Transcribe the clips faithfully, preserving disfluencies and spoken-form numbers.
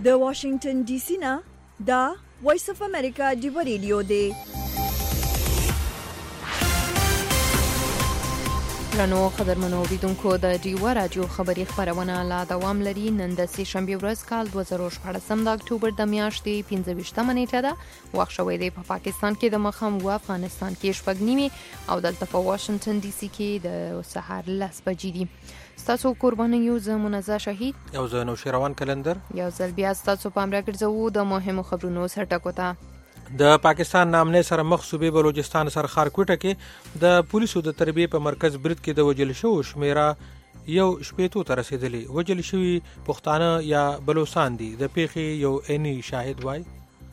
د واشنگټن ډي سي نه دا وایس اف امریکا دی ریډیو دی. رانو قدرمنو اوریدونکو د ډیوا رادیو خبري خبرونه لا دوام لري. نن د سې شنبه ورځ کال دوه زره شپږ د اکتوبر د میاشتې پنځه ویشتمه نیټه ده. وخت شوی دی په پاکستان کې د مخم او افغانستان کې شپږ نیمه او دلته په واشنگټن ډي سي کې د سهار لس بجې دي. ستاسو قرباني یو زمونږه شهید یو زنو شروان کلندر یو ځل بیا ستاسو په امر ګرځو د مهمو خبرونو سرټکو ته. د پاکستان نامنې سره مخ صوبې بلوچستان سره خارکوټه کې د پولیسو د تربیې په مرکز برید کې د وجل شو شمیره یو شپېتو ته رسیدلی. وجل شوی پښتانه یا بلوچستان دي. د پیښې یو عیني شاهد وای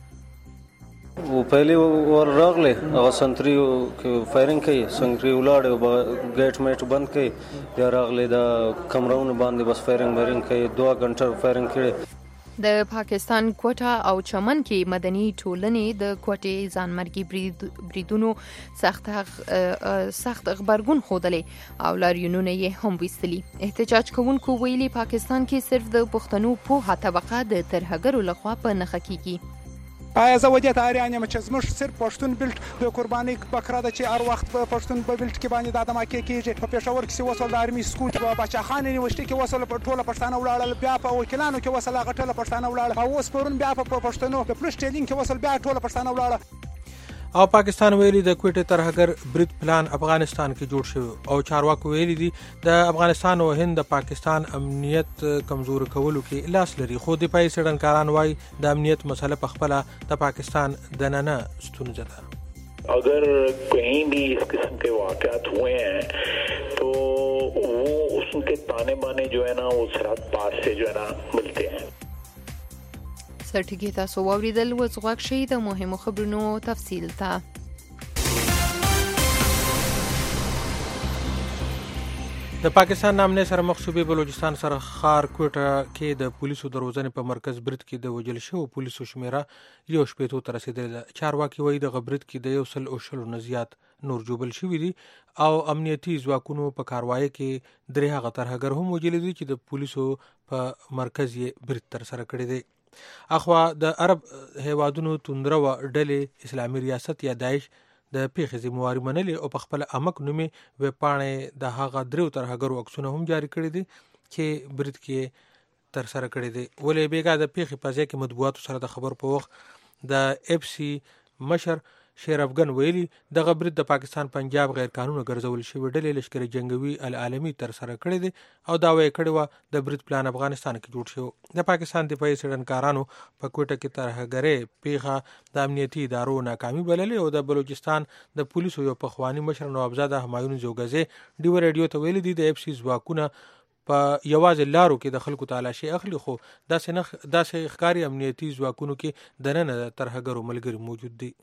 و پهلی ور راغله هغه سنتری فایرینګ کوي سنتری ولاړ او ګیټ میټ بند کوي بیا راغله د کمرونو باندې بس فایرینګ ورینګ کوي دوه غنټه فایرینګ کړي. د پاکستان کوټه او چمن کې مدني ټولنې د کوټې ځانمرګي برید بریدونو سخت سخت خبرګون خوده او لاریونونه یې هم وستلي. احتجاج کوونکو ویلي پاکستان کې صرف د پښتنو په طبقه د ترهګرو لخوا په نخښه کیږي. آیا زه ودې ته اړین یم چې زموږ صرف پښتون بیلټ د قرباني بکره ده چې هر وخت په پښتون په بیلټ کې باندې د ادمه کېږي. په پېښور کې وصل د ارمي سکوت په بچاخان یونیورسيټي کې وصل په ټوله پښتانه ولاړل بیا په وکیلانو کې وصل غټله پښتانه ولاړل او اوس پرون بیا په پښتنو د پلوس ټیلینګ کې وصل بیا ټوله پښتانه ولاړل. او پاکستان ویلي د کوټې ترهګر برید پلان افغانستان کې جوړ شوی او چارواکو ویلي دي د افغانستان او هند د پاکستان امنیت کمزور کولو کې لاس لري. خو د پای سړنکاران وای د امنیت مسله په خپل د پاکستان د نننه ستونزه ده. اگر کہیں بھی اس قسم کے واقعات ہوئے ہیں تو وہ اس کے تانے بانے جو ہے نا وہ سرحد پار سے جو ہے نا ملتے ہیں. سرټکی تاسو واوریدل وځغږ شي د مهمو خبرونو تفصیل ته. د پاکستان نامنې سره مخ صوبې بلوچستان سره خارکوټه کې د پولیسو د روزنې په مرکز برید کې د وجل شو پولیسو شمیره یو شپېتو ته رسیدلې ده. چارواکي وایي د برید کې د یو سل او شلو نه زیات نور جوبل شوي دي او امنیتي ځواکونو په کاروایی کې درې هغه ترهګر هم وجل دي چې د پولیسو په مرکز یې برید تر سره کړی دی. اخوا د عرب هیوادونو توندره و ډلې اسلامي ریاست یا داعش د پیښې ذمہواری منلې او په خپل امک نومې ویب پاڼې د هغه درو ترهګرو عکسونه هم جاری کړي دي چې برید کې تر سره کړي دي. ولې بیګا د پیښې په ځای کې مطبوعاتو سره د خبر په وخت د اف سی مشر شیر افغان ویلي دغه برید د پاکستان پنجاب غیر قانوني ګرځول شوی ډلې لشکري جنگوي العالمي تر سره کړی دی او دا وایي کړی و د برید پلان افغانستان کې جوړ شو. د پاکستان دفاعي څېړنکارانو په کوټه کې ترهګرۍ پیښه د امنیتي ادارو ناکامي بللې او د بلوچستان د پولیسو یو پخوانی مشر نوابزاده همایون زوګزي ډیو ریډیو ته ویلي دي د اف سی ځواکونه په یوازې لارو کې د خلکو تالاشي اخلي خو داسې نه داسې ښکاري امنیتي ځواکونو کې دننه ترهګرو ملګري موجود دي.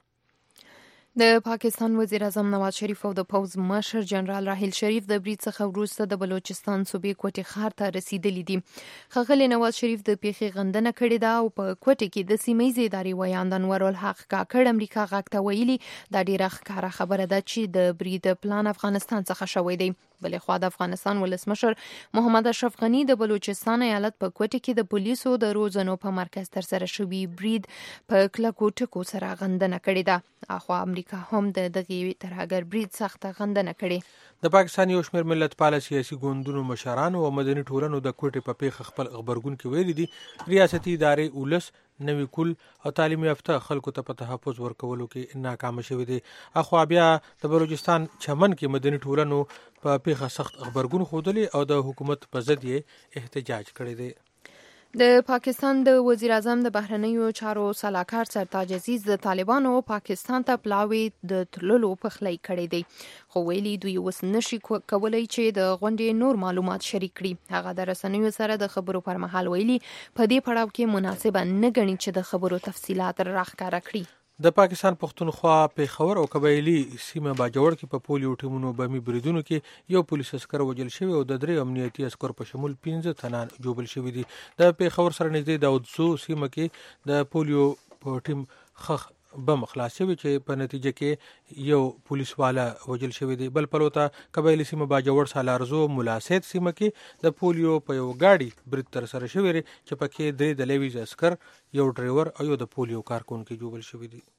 د پاکستان وزیر اعظم نواز شریف او د پوز مشر جنرال راحیل شریف د برید څخه وروسته د بلوچستان صوبې کوټې ښار ته رسیدلی دي. ښاغلی نواز شریف د پیښې غندنه کړې ده او په کوټې کې د سیمهییزې ادارې ویاند انور الحق کاکړ امریکا غږ ته ویلي دا ډیره ښکاره خبره ده چې د برید پلان افغانستان څخه شوی دی. بلې خوا د افغانستان ولسمشر محمد اشرف غني د بلوچستان ایالت په کوټه کې د پولیسو د روزنو په مرکز تر سره شوی برید په کلکو ټکو سره غندنه کړې ده. اخوا امریکا هم د دغه ترهګر برید سخت غندنه کړې. د پاکستان یو شمېر ملت پال سیاسي ګوندونو مشرانو او مدني ټولنو د کوټې په پیښه خپل خبرګون کې ویلي دي ریاستي ادارې ولس نوی کول او تعلیم یافته خلکو ته په تحفظ ورکولو کې ناکام شوي دي. اخوا بیا د بلوچستان چمن کې مدني ټولنو په پیښه سخت خبرګون خوده او د حکومت په ضد یې احتجاج کړی دی. د پاکستان د وزیر اعظم د بهرنیو چارو سلاکار سرتاج عزیز د طالبانو پاکستان ته پلاوی د تللو پخلی کړی دی خو ویلي دوی اوس نشي کولای چې د غونډې نور معلومات شریک کړي. هغه د رسنیو سره د خبرو پر مهال ویلي په دې پړاو کې مناسبه نه ګڼي چې د خبرو تفصیلات راښکاره کړي. د پاکستان پښتونخوا پیښور او قبایلی سیمه باجوړ کې په پولیو ټیمونو بمی بریدونو کې یو پولیس عسکر وژل شوی او د درې امنیتي عسکر په شمول پنځه تنان جوبل شوی دي. د پیښور سره نږدې د اودسو سیمه کې د پولیو په ټیم خخ بم خلاص شوی چې په نتیجه کې یو پولیس والا وجل شوی دی. بل پلوته قبایلی سیمه باجوړ سالارزو ملاسید سیمه کې د پولیو په یو گاډي برید تر سره شوی دی چې پکې درې د لیویز عسكر، یو ډرایور او یو د پولیو کارکونکي جوړل شوی دی.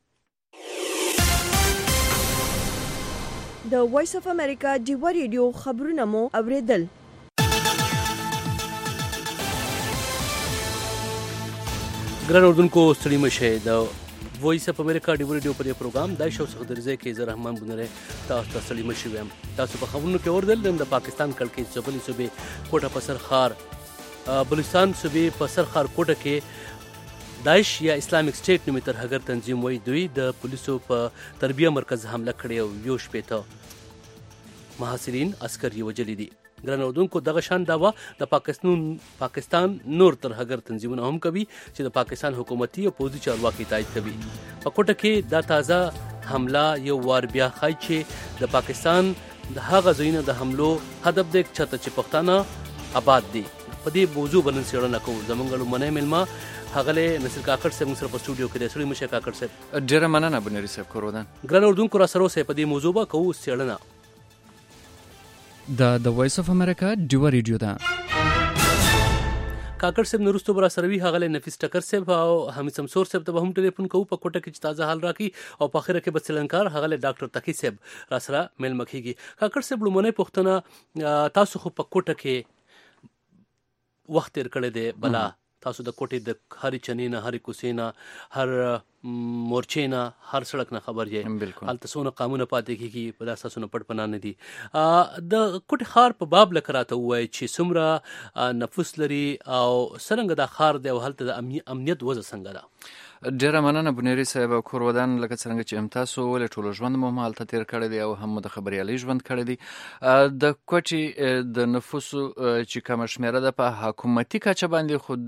د وایس اف امریکا ډیوا ریډیو خبرونه مو اوریدل. ګران اردوونکو ستړي مشه د وایس اف امریکا ډیوا ریډیو په دې پروګرام د شو څخه درځي کې زه رحمان بنره تاسو ته ستړي مشه ویم. تاسو په خبرونو کې اوردل د پاکستان کلکې چبلي صوبې کوټه پسر خار بلوچستان صوبې پسر خار کوټه کې داعش یا اسلامیک سټیټ نومي ترهګر تنظیم وایي دوی د پولیسو په تربیه مرکز حمله کړې او یو شپېته محاصرین عسکر یې وجلي دي. ګران اردوونکو دغه شان دعوا د پاکستان پاکستان نور ترهګر تنظیمونه هم کوي چې د پاکستان حکومتي او پوځي چارواکي تایید کوي. په کوټه کې دا تازه حمله یو وار بیا ښایي چې د پاکستان د هغه ځایونو د حملو هدف دی چېرته چې پښتانه آباد دي. په دې موضوع باندې څېړنه کوو. زموږ لومړنی میلمه ښاغلی نصیر کاکړ صاحب موږ سره په سټوډیو کې دی. ستړي مشه کاکړ صاحب. ډېره مننه بنیري صاحب. کورودن ګران اردوونکو را سره اوسئ. په دې موضوع به کوو څېړنه. دا د وایس اف امریکا ډیوا ریډیو ده. کاکړ صاحب نورستو برا سروي ښاغلی نفیس ټکر صاحب او حمید سمسور صاحب ته به هم ټلیفون کوو په کوټه کې چې تازه حال راکړي او په اخره کې به څېړنکار ښاغلی ډاکټر تقي صاحب را سره میلمه کېږي. کاکړ صاحب لومړنۍ پوښتنه، تاسو خو په کوټه کې وخت تېر کړی دی بلا، تاسو د کوټې د هرې چنې نه هرې کوڅې نه هر مورچې نه هر سړک نه خبر یې. هلته څونه قامونه پاتې کېږي په دا ستاسو نه پټ پناه نه دي. د کوټې ښار په باب لکه راته ووایئ چې څومره نفوس لري او څرنګه دا ښار دی او هلته د امنیت وضع څنګه ده؟ ډېره مننه بنیري صاحب. او کورودن لکه څرنګه چې هم تاسو وویل ټولو ژوند مو هم هلته تېر کړی دی او هم مو د خبریالۍ ژوند کړی دی. د کوټې د نفوسو چې کمه شمېره ده په حکومتي کچه باندې خو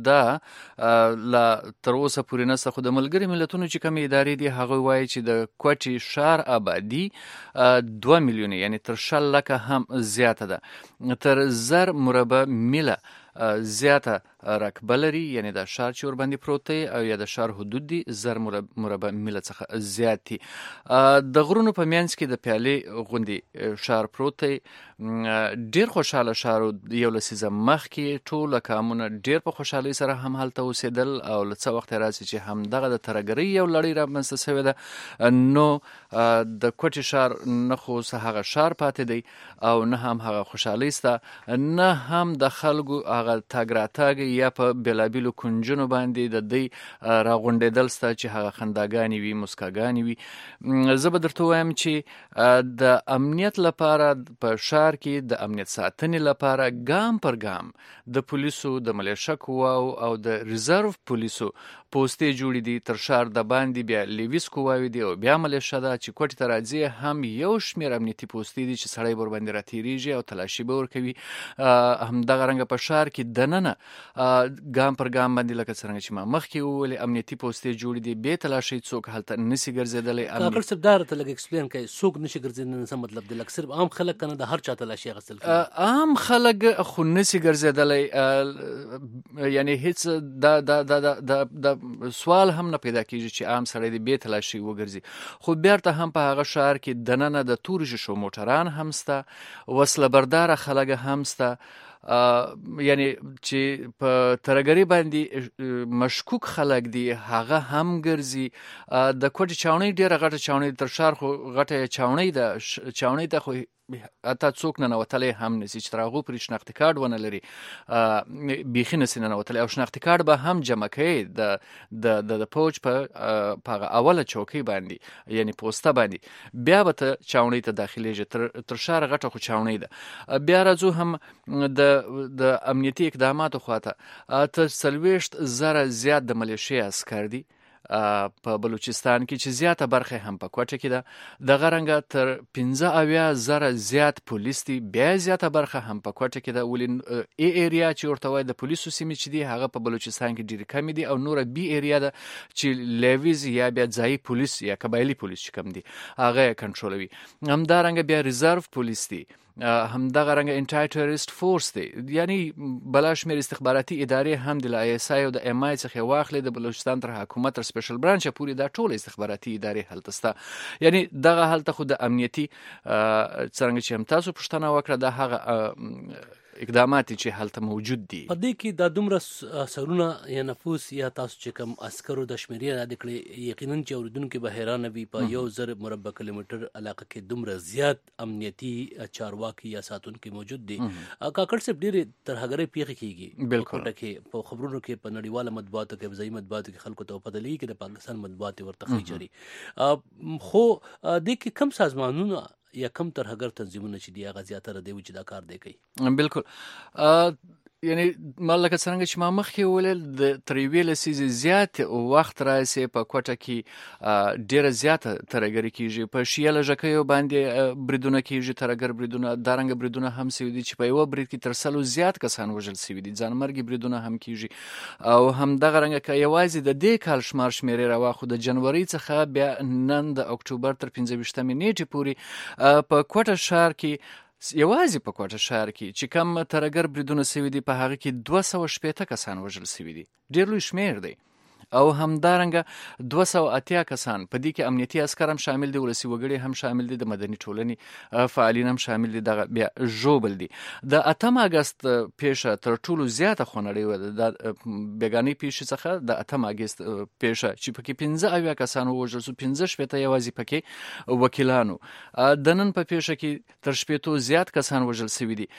دا لا تر اوسه پورې نسته، خو د ملګري ملتونو چې کومې ادارې دي هغوی وایي چې د کوټې ښار آبادي دوه میلیونه یعنې تر شل لکه هم زیاته ده. تر زر مربع میله زیاته رقبه لري، یعنی د ښار چې ورباندې پروت دی او یا د ښار حدود دي زر مربع میله څخه زیات دي. د غرونو په منځ کې د پیالې غوندې ښار پروت دی. ډېر خوشحاله ښار یو لسیزه مخکې ټوله قامونه ډېر په خوشحالۍ سره هم هلته اوسېدل او له څه وخته راځي چې همدغه د ترهګرۍ یو لړۍ رامنځته شوې ده، نو د کوټې ښار نه خو اوس هغه ښار پاتې دی او نه هم هغه خوشحالۍ شته، نه هم د خلکو هغه تګ راتګ یا په بېلابېلو کنجونو باندې د دوی راغونډېدل شته چې هغه خنداګانې وي، مسکاګانې وي. زه به درته ووایم چې د امنیت لپاره په ښار کې د امنیت ساتنې لپاره ګام پر ګام د پولیسو، د ملیشه قواو او د ریزرو پولیسو پوستې جوړې دي. تر ښار د باندې بیا لیویس قواوې دي او بیا ملیشه ده چې کوټې ته راځي هم یو شمېر امنیتي پوستې دي چې سړی به ورباندې راتېرېږي او تلاشي به ورکوي. همدغه رنګه په ښار کې دننه ګام پر ګام باندې لکه څرنګه چې ما مخکې وویلې امنیتي پوستې جوړې دي، بې تلاشۍ څوک هلته نسي ګرځېدلی. کاکړ صاحب دا راته لږ ایکسپلین کوي، څوک نشي ګرځېدلی څه مطلب دی؟ لکه صرف عام خلک که نه د هر چا تلاشي اخیستل کېږي؟ عام خلک خو نسي ګرځېدلی، یعنې هېڅ دا دا دا دا دا سوال هم نه پیدا کېږي چې عام سړی د بې تلاشۍ وګرځي. خو بیرته هم په هغه ښار کې دننه د تورو ښیښو موټران هم شته، وسله برداره خلک هم شته، یعنی چې په ترهګرۍ باندې مشکوک خلک دي هغه هم ګرځي. د کوټې چاونۍ ډېره غټه چاونۍ، تر ښار خو غټه چاونۍ ده، چاونۍ ته خو حتی څوک ننوتلی هم نسي چې تر هغو پورې شناختي کارډ ونه لري بیخي نسي ننوتلی. او شناختي کارډ به هم جمع کوي د د پوج په هغه اوله چوکۍ باندې، یعنی پوسته باندې، بیا به ته چاونۍ ته داخلیږي. تر ښاره غټه خو چاونۍ ده. بیا راځو هم د د امنیتي اقداماتو خواته. تر څلوېښت زره زیات د ملیشې عسکر دي په بلوچستان کې چې زیاته برخه هم په کوټه کې ده. دغه رنګه تر پنځه اویا زره زیات پولیس دي، بیا زیاته برخه هم په کوټه کې ده. ولې ای ایریا چې ورته وایي د پولیسو سیمې چې دي هغه په بلوچستان کې ډېرې کمې دي، او نوره بي ایریا ده چې لیویز یا بیا ځایي پولیس یا قبایلي پولیس چې کم دي هغه یې کنټرولوي. همدارنګه بیا ریزرو پولیس دي، همدغه رنګه انټای ټروریست فورس دی، یعنی بلا شمېر استخباراتي ادارې هم د آی اس آی او د ایم آی څخه واخلې د بلوچستان تر حکومت تر سپیشل برانچ پورې دا ټول استخباراتي ادارې هلته سته. یعنی دغه هلته خو د امنیتي څرنګه چې هم تاسو پوښتنه وکړه د هغه اقدامات چې هلته موجود دي. په دې کې دا دومره سرونه یا نفوس یا تاسو چې کوم عسکرو د شمیرې را دکړي، یقینا چې اوریدونکو به حیران وي په یو زر مربع کیلومتر علاقه کې دومره زیات امنیتي چارواکي یا ساتونکي موجود دي. کاکړ صاحب ډېرې ترهګرۍ پیښې کیږي بالکل کې په خبرونو کې په نړیواله مطبوعاتو کې ځایي مطبوعاتو کې خلکو ته پته لګي چې د پاکستان مطبوعات ورته خېجري. خو دې کې کم سازمانونه یا کم ترهګر تنظیمونه چې دی هغه زیاتره دی چې دا کار دی کوي؟ بالکل، یعنی ما لکه څرنګه چې ما مخکې وویل د تر یوې لسیزې زیات وخت راسي په کوټه کې ډېره زیاته ترهګري کېږي. په شیعه لږکیو باندې بریدونه کېږي، ترهګر بریدونه، دارنګه بریدونه هم سوي دي چې په یوه برید کې تر سلو زیات کسان وژل سوي دي، ځانمرګي بریدونه هم کېږي. او همدغه رنګه که یوازې د دې کال شمار شمېرې راواخلو د جنوري څخه بیا نن د اکتوبر تر پنځه ویشتمې نیټې پورې په کوټه ښار کې یوازې په کوټه ښار کې چې کم ترهګر بریدونه سوي دي په هغه کې دوه سوه شپېته کسان وژل سوي دي، ډېر لوی شمېر دی. او همدارنګه دوه سوه اتیا کسان په دې کې امنیتي عسکر هم شامل دي، ولسي وګړي هم شامل دي، د مدني ټولنې فعالین هم شامل دي، دغه بیا ژوبل دي. د اتم اګست پیښه تر ټولو زیاته خونړۍ وه د بېګانۍ پیښې څخه. د اتم اګست پیښه چې پکې پنځه اویا کسان ووژل سو، پنځه شپېته یوازې پکې وکیلانو. د نن په پیښه کې تر شپېتو زیات کسان وژل سوي دي.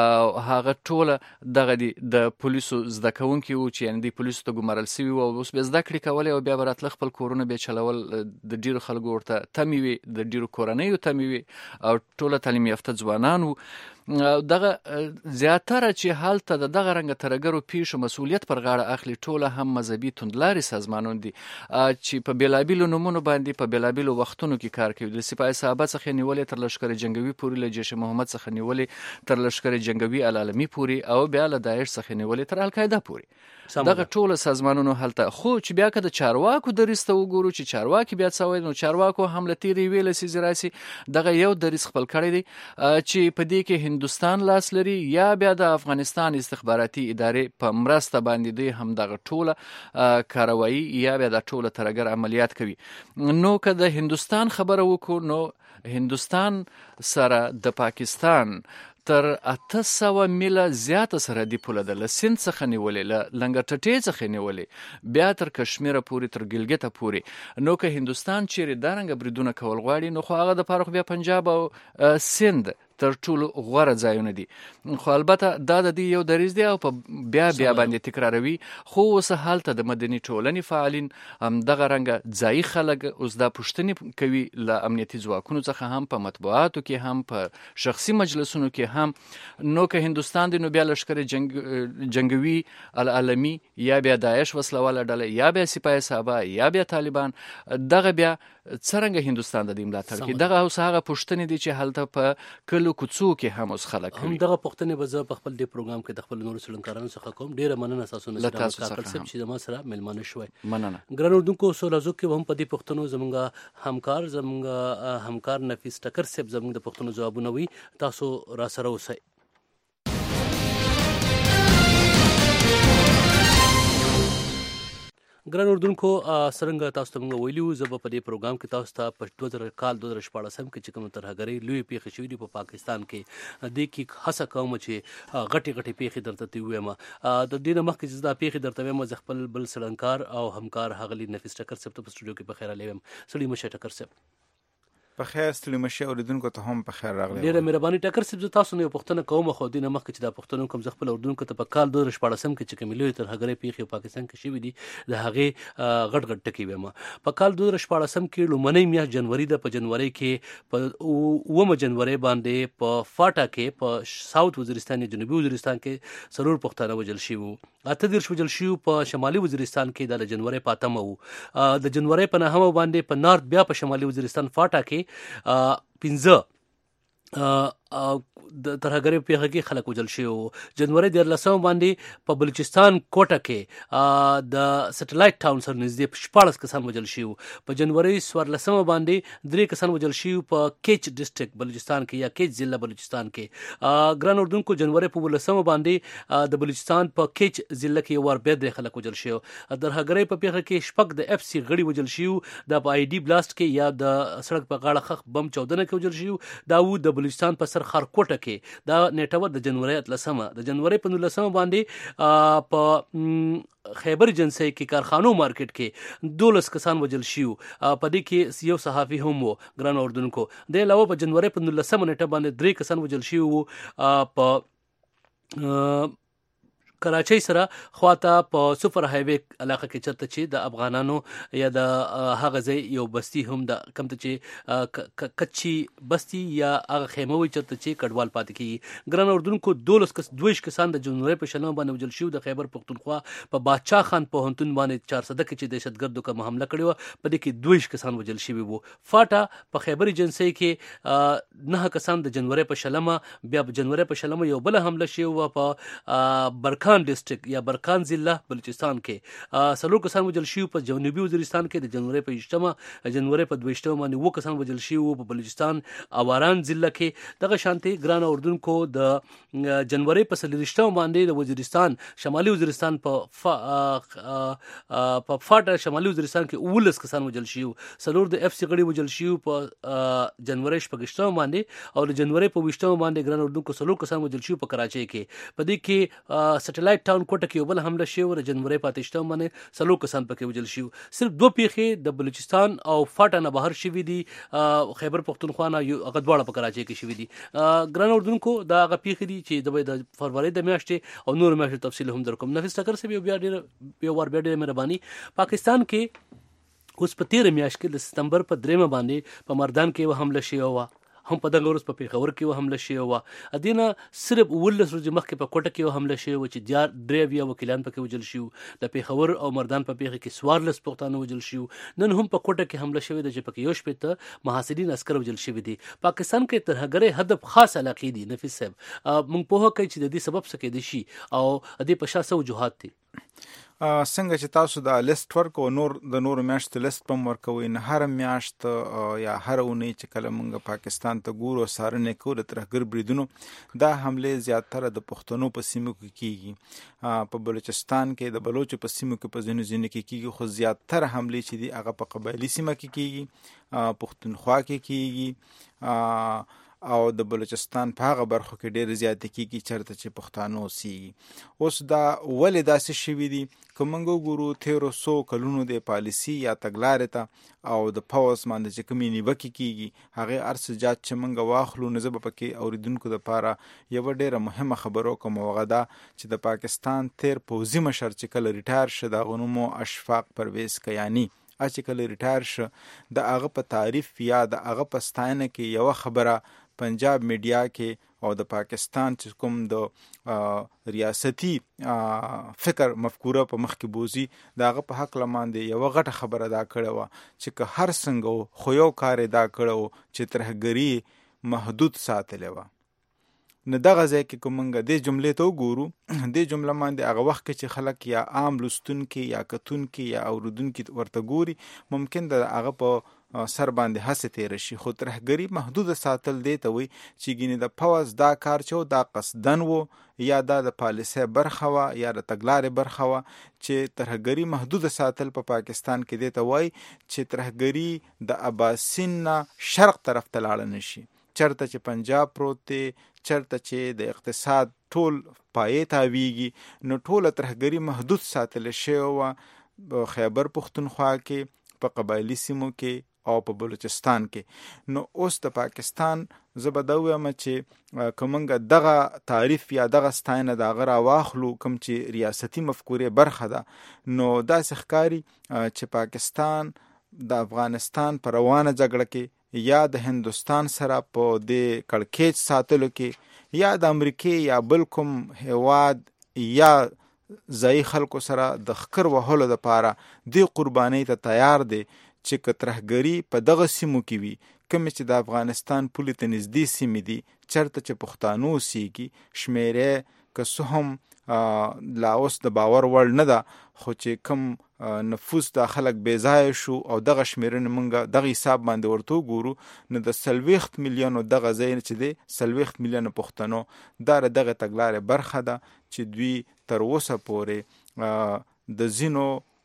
هغه ټوله دغه دي د پولیسو زده کوونکي وو چې یعنې دوی پولیسو ته ګمارل سوي وو، اوس بیا زده کړې کولې او بیا به راتله خپل کورونه بیا چلول. د ډېرو خلکو ورته تمې وي، د ډېرو کورنیو تمې وي او ټوله تعلیم یافته ځوانان وو. دغه زیاتره چې هلته د دغه رنګه ترهګرو پیښو مسؤلیت پر غاړه اخلي ټوله هم مذهبي توندلارې سازمانونه دي چې په بېلابېلو نومونو باندې په بېلابېلو وختونو کې کار کوي. د سپاه صحابه څخه نیولې تر لښکر جنګوي پورې، له جیش محمد څخه نیولې تر لښکر جنګوي العالمي پورې، او بیا له داعش څخه نیولې تر القاعده پورې. دغه ټوله سازمانونو هلته. خو چې بیا که د چارواکو دریځ ته وګورو چې چارواکي بیا څه وایي، نو چارواکو هم له تېرې یوې لسیزې راسي دغه یو دریځ خپل کړی دی چې په دې کې هندوستان لاس لري یا بیا د افغانستان استخباراتي ادارې په مرسته باندې دوی هم دغه ټوله کاروایي یا بیا د ټوله ترهګر عملیات کوي. نو که د هندوستان خبره وکړو، نو هندوستان سره د پاکستان تر اته سوه میله زیاته سرحدي پوله ده، له سیند څخه نیولې، له لنګرټټې څخه نیولې، بیا تر کشمیره پورې، تر ګلګته پورې. نو که هندوستان چیرې دا رنګه بریدونه کول غواړي، نو خو هغه دپاره خو بیا پنجاب او سیند تر ټولو غوره ځایونه دي. خو البته دا د دې یو دریځ دی او په بیا بیا باندې تکراروي. خو اوس هلته د مدني ټولنې فعالین همدغه رنګه ځایي خلک اوس دا پوښتنې کوي له امنیتي ځواکونو څخه، هم په مطبوعاتو کې، هم په شخصي مجلسونو کې هم. نو که هندوستان دی، نو بیا لښکر جنگ جنګوي العالمي یا بیا داعش وسلواله ډله یا بیا سپاه صحابه یا بیا طالبان، دغه بیا څرنګه هندوستان د دې ملاتړ کوي. دغه اوس هغه پوښتنې دي چې هلته په کلو کوڅو کې هم اوس خلک کوي. هم دغه پوښتنې به زه په خپل دې پروګرام کې د خپل نورو څېړونکارانو څخه کوم. ډېره مننه تاسو نه کاکړ صاحب چې زما سره مېلمانه شوی. مننه. ګرانو اردوونکو، سولازو کې هم په دې پوښتنو زموږ همکار زموږ همکار نفیس ټکر صاحب زموږ د پوښتنو ځوابونه وي. تاسو را سره اوسئ. ګران اردوونکو، څرنګه تاسو ته موږ ویلي وو، زه به په دې پروګرام کې تاسو ته په دوه زره کال دوه زره شپاړسم کې چې کومه ترهګرۍ لویې پیښې شوي دي په پاکستان کې، دې کې هڅه کوم چې غټې غټې پیښې درته ترې ووایم. د دې نه مخکې چې دا پیښې درته ووایم، زه خپل بل څېړنکار او همکار ښاغلي نفیس ټکر صاحب ته په سټوډیو کې پخیر راغلی یم. ستړي مه شئ ټکر صاحب. په خیر ستړي مشه اوریدونکو ته هم په خیر راغلی. ډېره مهرباني ټکر صاحب. زه تاسو نه یو پوښتنه کوم، خو دې نه مخکې چې دا پوښتنه کوم، زه خپل اردوونکو ته په کال دوه زره شپاړسم کې چې کومې لویې ترهګرۍ پیښې پاکستان کې شوي دي د هغې غټ غټ ټکي ویم. په کال دوه زره شپاړسم کې لومړنۍ میاشت جنوري ده. په جنوري کې په اوومه جنوري باندې په فاټا کې په ساوت وزیرستان یا جنوبي وزیرستان کې څلور پښتانه وژل شوي وو. اته دېرش وژل شوي په شمالي وزیرستان کې، دا د جنوري په اتمه وو. د جنوري په نهمه باندې په نارت بیا په شمالي وزیرستان فاټا کې پنځه د ترهګرۍ په پیښه کې خلک وژل شوي وو. جنوري دیارلسمه باندې په بلوچستان کوټه کې د سټلایټ ټاون سره نږدې شپاړس کسان وژل شوي وو. په جنوري څوارلسمه باندې درې کسان وژل شوي په کیچ ډسټرکټ بلوچستان کې یا کیچ ضلع بلوچستان کې. ګران اردوونکو جنوري په ولسمه باندې د بلوچستان په کیچ ضلع کې یو وار بیا درې خلک وژل شوي. د ترهګرۍ په پیښه کې شپږ د اف سی غړي وژل شوي. دا په آی ډي بلاست کې یا د سړک په غاړه خخ بم چاودنه کې وژل شوي. دا و د بلوچستان په سر خارکوټه کې دا نیټه د جنوري اتلسمه. د جنوري په نولسمه باندې په خیبر ایجنسی کې کارخانو مارکیټ کې دولس کسان وژل شوي. په دې کې یو صحافي هم و. ګران اردوونکو د علاوه په جنوري په نولسمه نیټه باندې درې کسان وژل شوي وو. په کراچۍ سره خواته په سوپر های وې علاقه کې چرته چې د افغانانو یا د هغه ځای یو بستی هم د کم ته چې کچي بستی یا هغه خیمه وي چرته چې کډوال پاتې کیږي. ګران اردوونکو دولس کس دویش کسان د جنوري په شلمه باندې وژل شوي. د خیبر پختونخوا په بادشاه خان پوهنتون باندې چارسده کې چې دهشتګردو کوم حمله کړې وه په دې کې دویش کسان وژل شوي وو. فاټا په خیبر ایجنسی کې نه کسان د جنوري په شلمه بیا په جنوري په شلمه یو بل حمله شوی و په برکان ډسټرکټ یا برکان ضلع بلوچستان کې. څلور کسان وژل شوي په جنوبي وزیرستان کې. د جنوري په یشتمه جنوري په دویشتمه باندې اووه کسان وژل شوي وو په بلوچستان اواران ضلع کې. دغه شانتي ګران اردوونکو د جنوري په څلورویشتمه باندې د وزیرستان شمالي وزیرستان په په فاټا شمالي وزیرستان کې اوولس کسان وژل شوي. څلور د اف سی غړي وژل شوي په جنوري شپږشتمه باندې او د جنوري په ویشتمه باندې ګران اردوونکو څلور کسان وژل شوي په کراچۍ کې. په دې کې سټلایټ ټاون کوټه کې یو بل حمله شوی و. د جنوري په اتهشتمه باندې څلور کسان پکې وژل شوي. صرف دوه پیښې د بلوچستان او فاټا نه بهر شوي دي. خیبر پختونخوا نه هغه دواړه په کراچۍ کې شوي دي. ګران اردوونکو دا هغه پیښې دي چې د د فروری د میاشتې او نور میاشتې تفصیل هم در کوم. نفیس ټکر صاحب یو بیا ډېر یو وار بیا ډېره مهرباني. پاکستان کې اوس په تیره میاشت کې د ستمبر په درېمه باندې په مردان کې یوه حمله شوې وه. هم په دغه ورځ په پېښور کې یوه حمله شوې وه. ادې نه صرف اوولس ورځې مخکې په کوټه کې یوه حمله شوې وه چې دیار درې اویا وکیلان پکې وژل شوي. د پېښور او مردان په پیښه کې څوارلس پښتانه وژل شوي. نن هم په کوټه کې حمله شوې ده چې پکې یو شپېته محاصرین عسکر وژل شوي دي. پاکستان کې ترهګرۍ هدف خاص علاقې دي. نفیس صاحب موږ پوهه کوي چې د دې سبب څه کېدای شي او د دې په شا څه وجوهات دي. څنګه چې تاسو د لیست ورکو نور د نورو میاشتو لیست پم ورکوي نه هر میاشت یا هر اونۍ چې کله موږ پاکستان ته ګورو څارنې کوو د ترهګر بریدونو دا حملې زیاتره د پښتنو په سیمو کې کیږي. په بلوچستان کې د بلوچو په سیمو کې په ځینو ځینو کې کیږي خو زیاتره حملې چې دي هغه په قبایلي سیمه کې کیږي پښتونخوا کې کیږي او د بلوچستان په هغه برخو کې ډېر زیاتې کیږي چېرته چې پښتانه اوسېږي. اوس دا ولې داسې شوي دي که موږ وګورو تېرو څو کلونو د پالیسي یا تګلارې ته او د پوځ باندې چې کومې نیوکې کیږي هغې هر څه جات چې موږ واخلو نو زه به پکې اورېدونکو دپاره یوه ډېره مهمه خبره وکړم او هغه دا چې د پاکستان تېر پوځي مشر چې کله ریټایر شه د هغه نوم و اشفاق پرویز کیاني. چې کله ریټایر شه د هغه په تعریف یا د هغه په ستاینه کې یوه خبره پنجاب میډیا کې او د پاکستان چې کوم د ریاستي فکر مفکوره په مخ کې بوزي د هغه په حق لماندې یوه غټه خبره دا کړې وه چې که هر څنګه خو یو کار یې دا کړی و چې ترهګري محدود ساتلی وه. نو دغه ځای کې که موږ دې جملې ته وګورو دې جمله باندې هغه وخت کې چې خلک یا عام لوستونکي یا کتونکي یا اورېدونکي ورته ګوري ممکن د هغه په سر باندې هڅه تېره شي. خو ترهګري محدوده ساتل دی ته وایي چې ګینې د پوځ دا کار چې و دا قصدن و یا دا د پالیسۍ برخه وه یا د تګلارې برخه وه چې ترهګري محدوده ساتل په پا پاکستان کې دی ته وایي چې ترهګري د اباسین نه شرق طرف ته لاړه نه شي. چرته چې پنجاب پروت دی چرته چې د اقتصاد ټول پایې تاویږي نو ټوله ترهګري محدود ساتل شوې وه خیبر پختونخوا کې په قبایلي سیمو کې او په بلوچستان کې. نو اوس د پاکستان زه به دا ووایم چې که موږ دغه تعریف یا دغه ستاینه د هغه راواخلو کوم چې ریاستي مفکورې برخه ده نو داسې ښکاري چې پاکستان د افغانستان په روانه جګړه کې یا د هندوستان سره په دې کړکېچ ساتلو کې یا د امریکې یا بل کوم هیواد یا ځایي خلکو سره د ښکر وهلو دپاره دې قربانۍ ته تیار دی چې که ترهګري په دغه سیمو کې وي کومې چې د افغانستان پولې ته نږدې سیمې دي چېرته چې پښتانه اوسېږي شمېرې که څه هم لا اوس د باور وړ نه ده، خو چې کوم نفوس دا خلک بې ځایه شو او دغه شمېرنې موږ دغه حساب باندې ورته وګورو نو د څلوېښت میلیونو دغه ځای چې دی څلوېښت میلیونه پښتنو دا د دغه تګلارې برخه ده چې دوی تر اوسه پورې د ځینو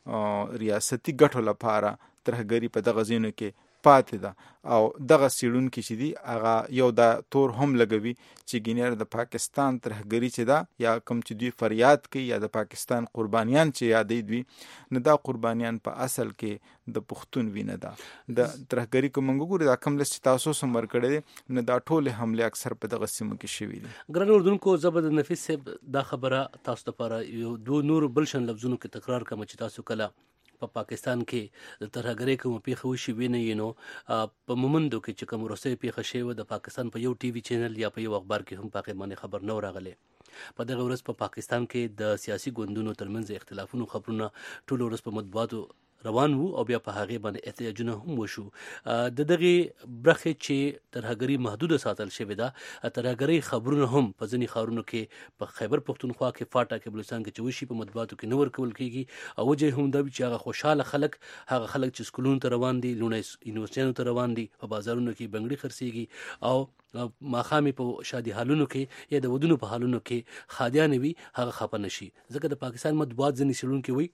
ریاستي ګټو لپاره ترهګري په دغه ځینو کې پاتې ده او دغه څېړونکي چې دي هغه یو دا تور هم لګوي چې ګینر د پاکستان ترهګري چې ده یا کوم چې دوی فریاد کوي یا د پاکستان قربانیان چې یادوي دوی نو دا قربانیان په اصل کې د پښتون وینه ده. د ترهګري که موږ وګورو دا کوم لست چې تاسو هم ورکړی دی نو دا ټولې حملې اکثر په دغه سیمو کې شوي دي. ګران اردوونکو زه به د نفیس صاحب دا خبره تاسو لپاره یو دوه نور بل شان لفظونو کې تکرار کوم چې تاسو کله په پا پاکستان کې د ترهګرۍ کومه پیښه وشي وینئ نو په مومندو کې چې کوم وروستۍ پیښه شوې د پاکستان په یو ټي وي چینل یا په یو اخبار کې هم په هغې باندې خبر نه و راغلی. په دغه ورځ په پا پاکستان کې د سیاسي ګوندونو ترمنځ اختلافونو خبرونه ټوله ورځ په مطبوعاتو روان وو او بیا په هغې باندې احتجاجونه هم وشو. د دغې برخې چې ترهګري محدوده ساتل شوې ده ترهګرۍ خبرونه هم په ځینې ښارونو کې په خیبر پښتونخوا کې فاټا کې بلوچستان کې چې وشي په مطبوعاتو کې نه ورکول کېږي او وجه هم دا وي چې هغه خوشحاله خلک هغه خلک چې سکولونو ته روان دي لوڼه یونیورسټیانو ته روان دي په بازارونو کې بنګړي خرڅېږي او ماښامې په شادي حالونو کې یا د ودونو په حالونو کې خادیانې وي هغه خفه نشي ځکه د پاکستان مطبوعات ځینې څېړونکي وایي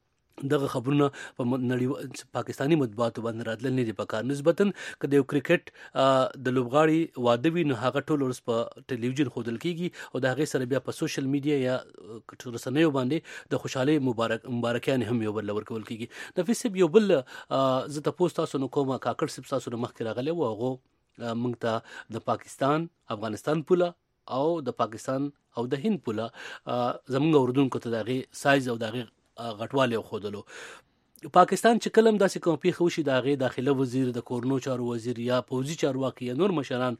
دغه خبرونه په نړۍ پاکستاني مطبوعاتو باندې راتلل نه دي پکار نسبتا که د یو کرکټ د لوبغاړي واده وي نو هغه ټول ورځ په ټلویزیون ښودل کېږي او د هغې سره بیا په سوشل میډیا یا رسنیو باندې د خوشحالۍ مبارک مبارکیانې هم یو بل له ورکول کېږي. نفیس صاحب یو بل زه تپوس تاسو نه کومه کاکړ صاحب تاسو نه مخکې راغلی و هغو موږ ته د پاکستان افغانستان پوله او د پاکستان او د هند پوله زموږ اردوونکو ته د هغې سایز او د هغې غټوالی وښودلو. پاکستان چې کله هم داسې کومه پیښه وشي د هغې داخله وزیر د کورنو چارو وزیر یا پوځي چارواکي یا نور مشران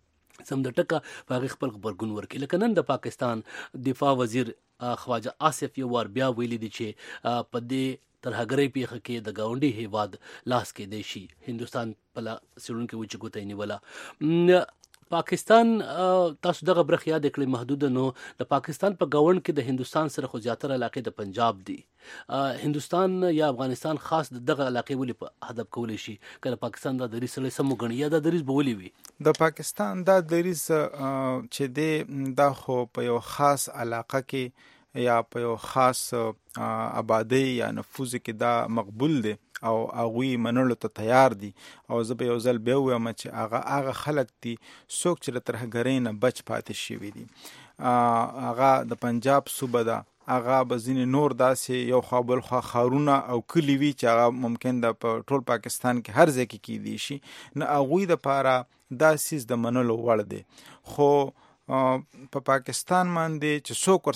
سم د ټکه په هغې خپل غبرګون ورکړي. لکه نن د پاکستان دفاع وزیر خواجه آصف یو وار بیا ویلي دي چې په دې ترهګرۍ پیښه کې د ګاونډي هیواد لاس کېدی شي. هندوستان پله څېړونکي وایي چې ګوته یې نیوله. پاکستان تاسو دغه برخه یاد کړئ محدوده نو د پاکستان په ګاونډ کې د هندوستان سره خو زیاتره علاقې د پنجاب دي. هندوستان یا افغانستان خاص دغه علاقې ولې په هدف کولی شي کله پاکستان دا دریځ سړی سم وګڼي یا دا دریځ به ولې وي؟ د پاکستان دا دریځ چې دی دا خو په یو خاص علاقه کې یا په یو خاص آبادی یا نفوذ کې دا مقبول دی او هغوی منلو ته تیار دي او زه به یو ځل بیا ووایم چې هغه هغه خلک دي څوک چې د ترهګرۍ نه بچ پاتې شوي دي. هغه د پنجاب صوبه ده هغه به ځینې نور داسې یو خوا بل خوا ښارونه او کلي وي چې هغه ممکن ده په ټول پاکستان کې هر ځای کې کیدی شي نو هغوی دپاره دا څیز د منلو وړ دی. خو په پا پاکستان باندې چې څوک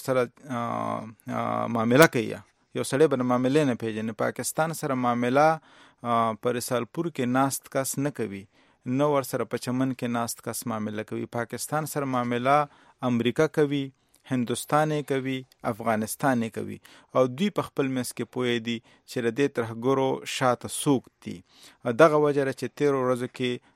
ورسره معامله کوي یو سړی به د معاملې نه پیژني. پاکستان سره معامله په رسالپور کې ناست کس نه کوي نه ورسره په چمن کې ناست کس معامله کوي. پاکستان سره معامله امریکا کوي هندوستان کوي افغانستان کوي او دوی په خپل منځ کې پوهې دي چې د دې ترهګرو شاته څوک دي. دغه وجه ده چې تېرو ورځو کې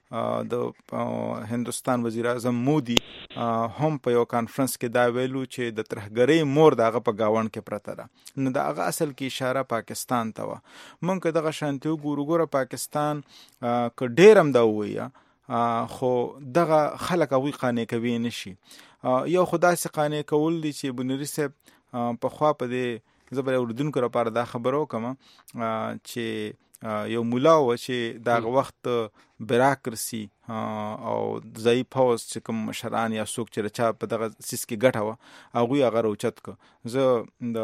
د هندوستان وزیر اعظم مودي هم په یو کانفرنس کې دا ویلو چې د ترهګرۍ مور د هغه په ګاونډ کې پرته ده نو د هغه اصل کې اشاره پاکستان ته وه. موږ که دغه شانتي وګورو ګوره پاکستان که ډېر هم دا ووایه خو دغه خلک هغوی قانع کوي نه شي. یو خو داسې قانع کول دي چې بنوري صاحب پخوا په دې زه به اردوونکو لپاره دا خبره وکړم چې یو مولا و چې د هغه وخت بیراکرسي او ځایي پوځ چې کوم مشران یا څوک چې د چا په دغه څیز کې ګټه وه هغوی هغه راوچت کړه. زه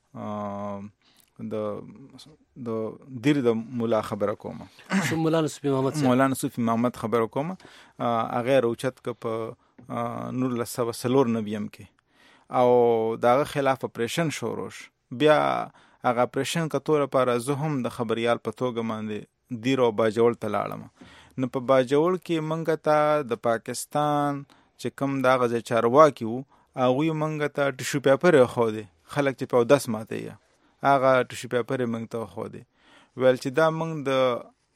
د د د دیر د مولا خبره کوم مولانا صوفي محمد مولانا صوفي محمد خبره کوم هغه راوچت کړه په نولس سوه څلور نوي کې او د هغه خلاف اپریشن شروع شو. بیا هغه اپریشن کتو لپاره زه هم د خبریال په توګه باندې دیر او باجوړ ته لاړم. نو په باجوړ کې موږ ته د پاکستان چې کوم د هغه ځای چارواکي وو هغوی موږ ته ټیشو پیپر یې ښودی خلک چې په اودس ماته یې هغه ټیشو پیپر یې موږ ته وښودی ویل چې دا موږ د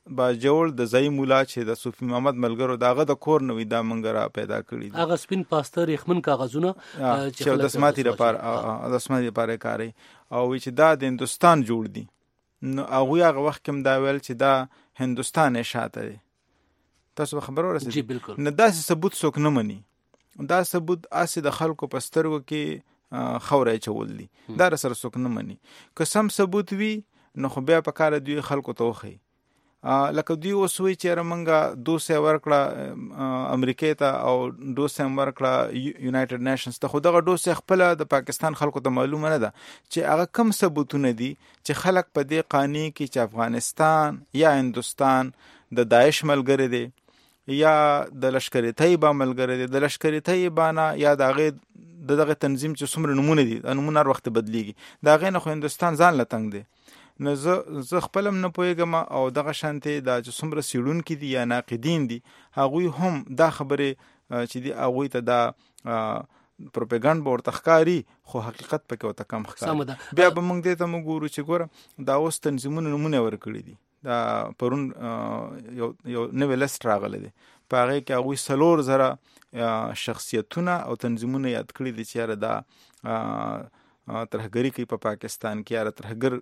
باجوړ د ځای مولا چې د صوفي محمد ملګرو داغه د کور نوې دا منګ را پیدا کړی دي. هغه سپین پاستر یخمن کاغذونه چې د سماتی لپاره د سماتی لپاره کاری او چې دا د هندستان جوړ دي. نو هغه هغه وخت کوم دا ویل چې دا هندستان شاته دی. تاسو خبر ورسېږئ؟ جی بالکل. نه داسې ثبوت څوک نه مني. دا ثبوت اسې د خلکو په سترګو کې خورای چول دي. دا سره څوک نه مني. که سم ثبوت وي نو خو بیا په کار دوی خلکو ته وخی. لکه دوی اوس وی چې رمنګه دوسه ورکړه امریکای ته او دوسه ورکړه یونایټډ نیشنز ته. خو دغه دوسه خپل د پاکستان خلکو ته معلومه نه ده چې هغه کم ثبوتونه دي چې خلک په دې قانی کې چې افغانستان یا هندستان د داعش ملګری دی یا د لشکر طیبه ملګری دی. د لشکر طیبه نه یا دغه دغه تنظیم چې څومره نمونه دي نمونه هر وخت بدلیږي دا غي نه خو هندستان ځان لتنګ دی. نو زه زه خپلم نه پوهېږم او دغه شانتې دا چې څومره څېړونکي دي یا ناقدین دي هغوی هم دا خبرې چې دي هغوی ته دا پروپاګانډ به ورته ښکاري خو حقیقت پکې ورته کم ښکاري. بیا به موږ دې ته موږ ګورو چې ګوره دا اوس تنظیمونه نمونه ورکړي دي. دا پرون یو یو نوی لست راغلی دی په هغې کې هغوی څلور زره شخصیتونه او تنظیمونه یاد کړي دي چې یاره دا ترهګری کوي په پاکستان کې یا ترهګر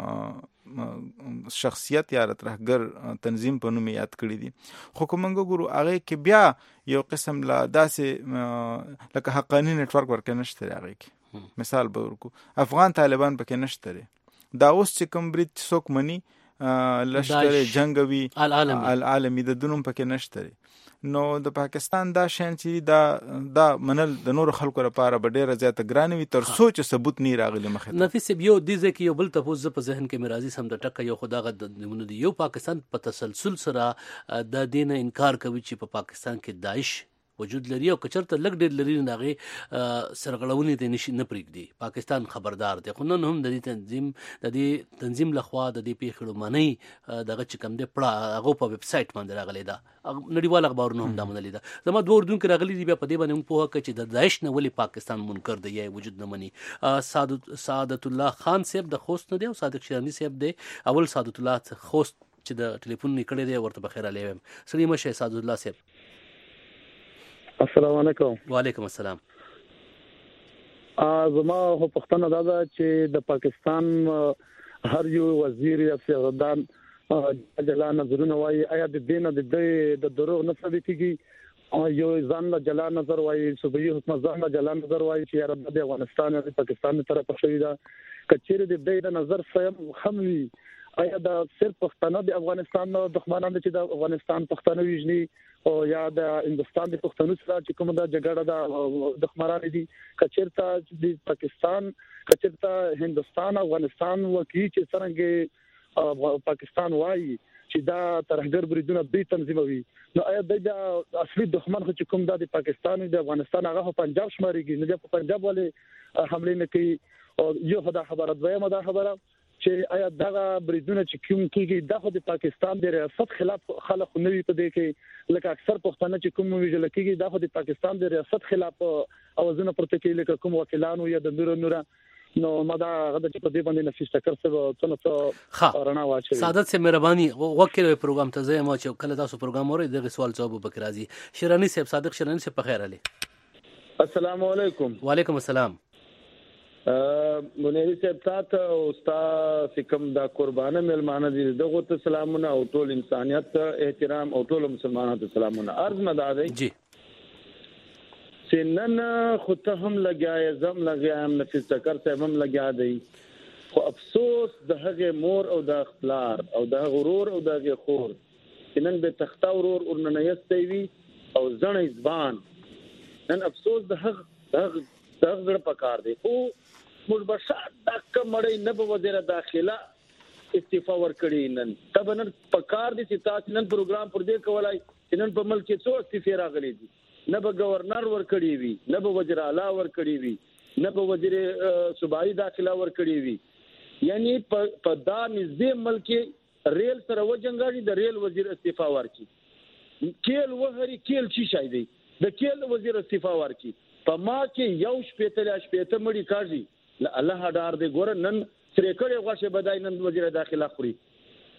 شخصیت یا ترهګر تنظیم په نوم یاد کړی دي. خو کومنګ ګورو هغه کې بیا یو قسم لا داسې لکه حقانی نتورک ورکه نشته. هغه کې مثال به ورکو افغان طالبان پکې نشته. دا اوس چې کوم برید څوک مني لشکر جنگوي العالمي د دنوم پکې نشته. نو د پاکستان دا شان چې دا دا منل د نور خلکو لپاره به ډیره زیاته ګرانه وي تر سوچ ثبوت نه راغلی مخه. نفیس یو د دې کې یو بل تفوز په ذهن کې مرাজি سم د ټکه یو خداغه د نمونه دی. یو پاکستان په تسلسل سره د دین انکار کوي چې په پاکستان کې داعش وجود لري او کچرته لګ ډېر لري نه غي سرغړونې ته نشي نه پریږدي. پاکستان خبردار دی خو نن هم د دې تنظیم د دې تنظیم لخوا د دې پیښړو معنی دغه چې کم دی پړه هغه په ویب سټ باندې راغلی دا نړیوال اخبارونه هم دا منلي ده. زما دوه اردن کې راغلي دي بیا په دې باندې په هکه چې د داعش نه ولې پاکستان منکر دی یا وجود نه مني. سعادت الله خان صاحب د خوست نه دی او صادق شیرانی صاحب دی. اول سعادت الله خوست چې د ټلیفون نکړی دی ورته بخیر علی ویم. سلام شه سعادت الله صاحب. السلام علیکم. وعلیکم السلام. زما خو پښتنه دا ده چې د پاکستان هر یو وزیر یا سیاستدان جلا نظرونه وایي آیا د دین د د دروغ نه ثابت کیږي یو ځان له جلا نظر وایي صوبایي حکومت ځان له جلا نظر وایي چې یاره د افغانستان او پاکستان طرف شوی دا کچېره د دې د نظر سم خموي آیا دا صرف پښتنه د افغانستان د دښمنانو چې د افغانستان پښتنه ویژني او یا د هندستان د پښتنو سره چې کومه د جګړه د دښمنان دي کچېرته د پاکستان کچېرته هندستان افغانستان وکی چې څنګه پاکستان وایي چې دا ترهګر بریدونه به تنظیموي نو آیا د اصلي دښمن چې کوم د پاکستان د افغانستان هغه پنجاب شماريږي نه په پنجاب والے حمله نه کوي او یو خدای خبره دویمه دا خبره چې آیا دغه بریدونه چې کوم کېږي د د پاکستان د ریاست خلاف خلک نوې په دې کې لکه اکثر پښتانه چې کوم ویل کېږي د د پاکستان د ریاست خلاف اوازونه پورته کوي لکه کوم وکیلانو یا د نور نور نو مدا غدا چې په دې باندې نفیس تکر څه څه رڼا واچي. سعادت سے مهرباني وکیل پروګرام ته زه ما چې کله تاسو پروګرام اورئ دغه سوال جواب وکړ راځي. شیرانی صاحب صادق شیرانی صاحب په خیر علي. السلام علیکم. وعلیکم السلام. منیری صاحب تاسو او تاسو کوم دا قربانه ملمانه دي دغه ته سلامونه او ټول انسانيت احترام او ټول مسلمانانو ته سلامونه عرض مداري جی سنن خو ته هم لګیا زم لګیا هم نفس تکر صاحب هم لګیا دی خو افسوس د هغه مور او د خپلار او د غرور او د خور نن به تخته ورور ورننه یستوي او ځنې ځبان نن افسوس د هغه دغه پکار دی او ملبشات دک مړی نه به وزیر داخله استعفا ورکړي نن تب نن پکار دي چې تاسو نن پروګرام پر دې کولای نن په ملک کې څو استعفا راغلي دي نه به گورنر ورکړي وي نه به وزیر اعلی ورکړي وي نه به وزیر صوبایي داخله ورکړي وي یعنی په دا نږدې ملک ریل سره وجنګاړي د ریل وزیر استعفا ورکړي کېل وهري کېل چی شای دی د کېل وزیر استعفا ورکړي په ما کې یو شپېته لا شپېته مړي کاږي الله ډار دې ګور نن سره کړي غوښه بدای نن وزیر داخله خوري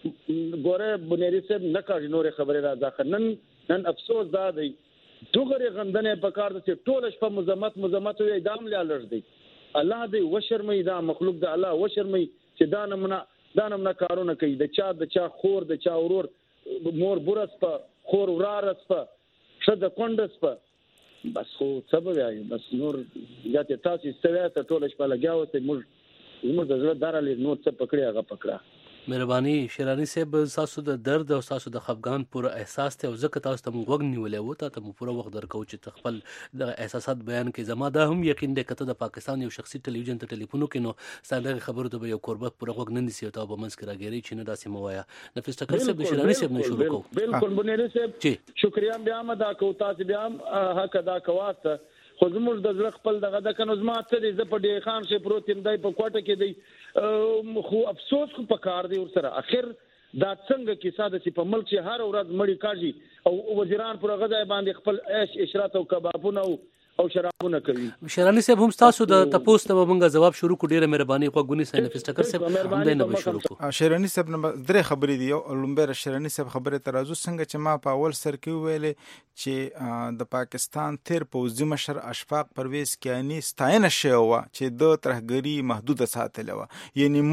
ګوره بنيري صاحب نه کاږي نورې خبرې را ځکه نن نن افسوس دا دی دغه غندنه په کار د ټول شپه مزمت مزمت وي دام لالر دی الله دې وشرمې دا مخلوق د الله وشرمې چې دا نمونه دا نمونه کارونه کوي د چا د چا خور د چا ورور مور بورس په خور ورارس په شد کندس په بس خو سبب یې بس نور یاته تاسو ستوي ته ټول شپه لګیاو ته موږ موږ د زړه دارالې نور څه پکړی هغه پکړه مهرباني شیرانی صاحب تاسو د درد او تاسو د خفګان پوره احساس ته او ځکه تاسو ته موږ نیولې وو ته مو پوره وخت درکو چې خپل د احساسات بیان کې زما دا هم یقین دی کته د پاکستان یو شخصي ټلویزیون ته ټلیفون وکینو ساده خبرو ته یو قربت پوره وخت نه نسی ته به منځ کې راګری چې نه داسې موایا نفس ټکر صاحب د شیرانی صاحب نه شروع کوو بالکل بنيري صاحب شکریا بیا مدا کو تاسو بیا حق ادا کواسته خو زموږ د زړه خپل دغه د کنو زما ته د زپ ډی خان شي پروتین دای په کوټه کې دی خو افسوس خو پکار دی ور سره اخر دا څنګه کې ساده چې په ملک هر ورځ مړی کاږي او وزیران پر غځای باندې خپل عيش اشرات او کبابونه او شرابونه کوي شیرانی صاحب هم تاسو د تپوس ته مونږه جواب شروع کو ډیره مهرباني خو غونی ساين نفس ټکر صاحب هم دې نه شروع کو شیرانی صاحب نه درې خبرې دی او لومبه شیرانی صاحب خبره ترازو څنګه چې ما په اول سر کې ویلې چې د پاکستان تیر پوځي مشر اشفاق پرویز کیانی ستاینه شوه چې د ترهګری محدود ساتل و یعنی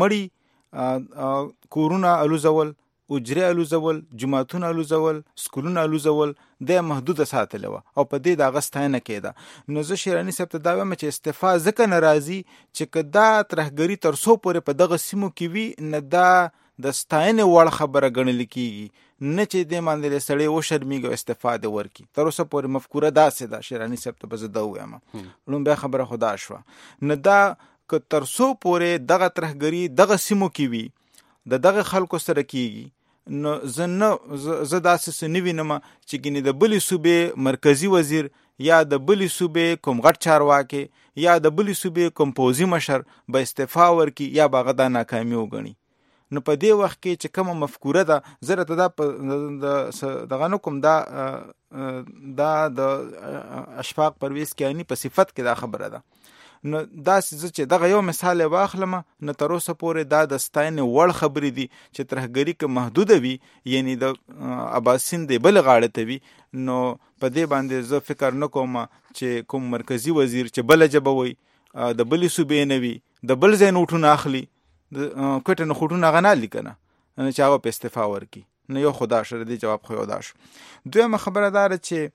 مړی کورونا الوزول اجره الوزول جماعتونه الوزول سکولونه الوزول د محدود ساتل و او په دې د اغستانه کېده نو زه شیرانی صاحب ته دا وایم چې استعفا ځکه ناراضي چې کدا ترهګری تر څو پورې په دغه سیمو کې وي نه دا د ستاینه وړ خبره ګڼل کیږي نه چې د باندې سړی و شرمېږي استعفا د ورکی تر اوسه پورې مفکوره داسې ده شیرانی صاحب ته بزده وایم لوم به خبره خدا شو نه دا ک تر څو پورې دغه ترهګری دغه سیمو کې وي د دغه خلکو سره کیږي نو زه نه زه داسې څه نه وینم چې ګینې د بلې صوبې مرکزي وزیر یا د بلې صوبې کوم غټ چارواکي یا د بلې صوبې کوم پوځي مشر به استعفا ورکي یا به هغه دا ناکامي وګڼي نو په دې وخت کې چې کومه مفکوره ده زه راته دا دغه نه کوم دا دا د اشفاق پرویز کیانی په صفت کې دا خبره ده نو دا چې دغه یو مثال واخلم نو تر اوسه پورې دا د ستاینې وړ خبرې دي چې ترهګری کې محدود وي یعنی د اباسین دی بل غاړه ته وي نو په دې باندې زه فکر نه کوم چې کوم مرکزی وزیر چې بل جبوي د بلې صوبې نه وي د بل ځای نوټونه اخلي د کوټه نه خټونه غنالي کنه چې هغه په استعفا ورکي نو یو خدا شر دی جواب خو یو داش دویمه خبره دار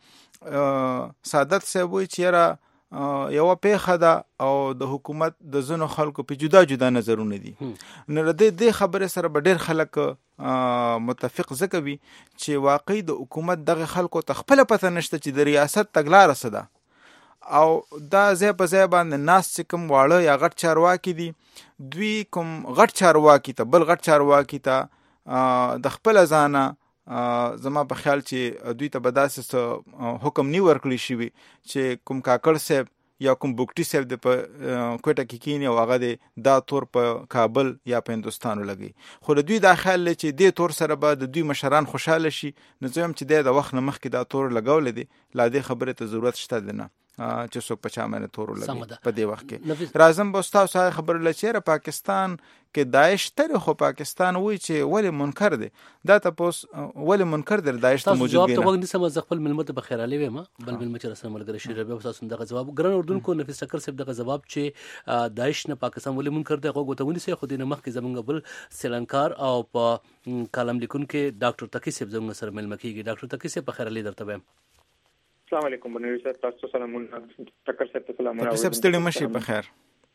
چې سعادت صاحب وی چې را یو پیخه ده او د حکومت د زنو خلکو په جدا جدا نظرونه دي نو د دې خبره سره به ډېر خلک متفق زکوي چې واقعي د حکومت دغه خلکو تخپل پته نشته چې د ریاست تګلار څه ده او دا ځای په ځای باندې ناس چې کوم واړه یا غټ چارواکي دي دوی کوم غټ چارواکي ته بل غټ چارواکي ته د خپل ځانه زما په خیال چې دوی ته بداسه حکم نی ورکړی شي چې کوم کاکړ صاحب یا کوم بوکټي صاحب د په کوټه کې کینی او هغه د دا تور په کابل یا په هندستان لګي خو دوی دا خیال چې د تور سره به د دوی مشران خوشاله شي نو زم چې د وخت نه مخکې دا تور لګول دي لا دې خبره ته ضرورت شته نه چې څوک په چا باندې تور لګي په دې وخت کې راځم به تاسو سره خبر لچېره پاکستان کې داعش تر خو پاکستان وای چې ولې منکر دي دا تاسو ولې منکر دي داعش ته موجود دي تاسو جواب ته سم خپل ملمت به خیر علي ما بل بل مچ رسم ملګری شي ربه تاسو دغه جواب ګران اردن کو نفس ټکر صاحب دغه جواب چې داعش نه پاکستان ولې منکر دي هغه ته ونی سي خو دینه مخ کې زمونږ بل سیلانکار او په کالم لیکون کې ډاکټر تقی صاحب زموږ سره مل مکیږي ډاکټر تقی صاحب په خیر علي درته وایم السلام علیکم بنوي صاحب تاسو سلامونه ټکر صاحب ته سلامونه تاسو سب ستړي مشي په خیر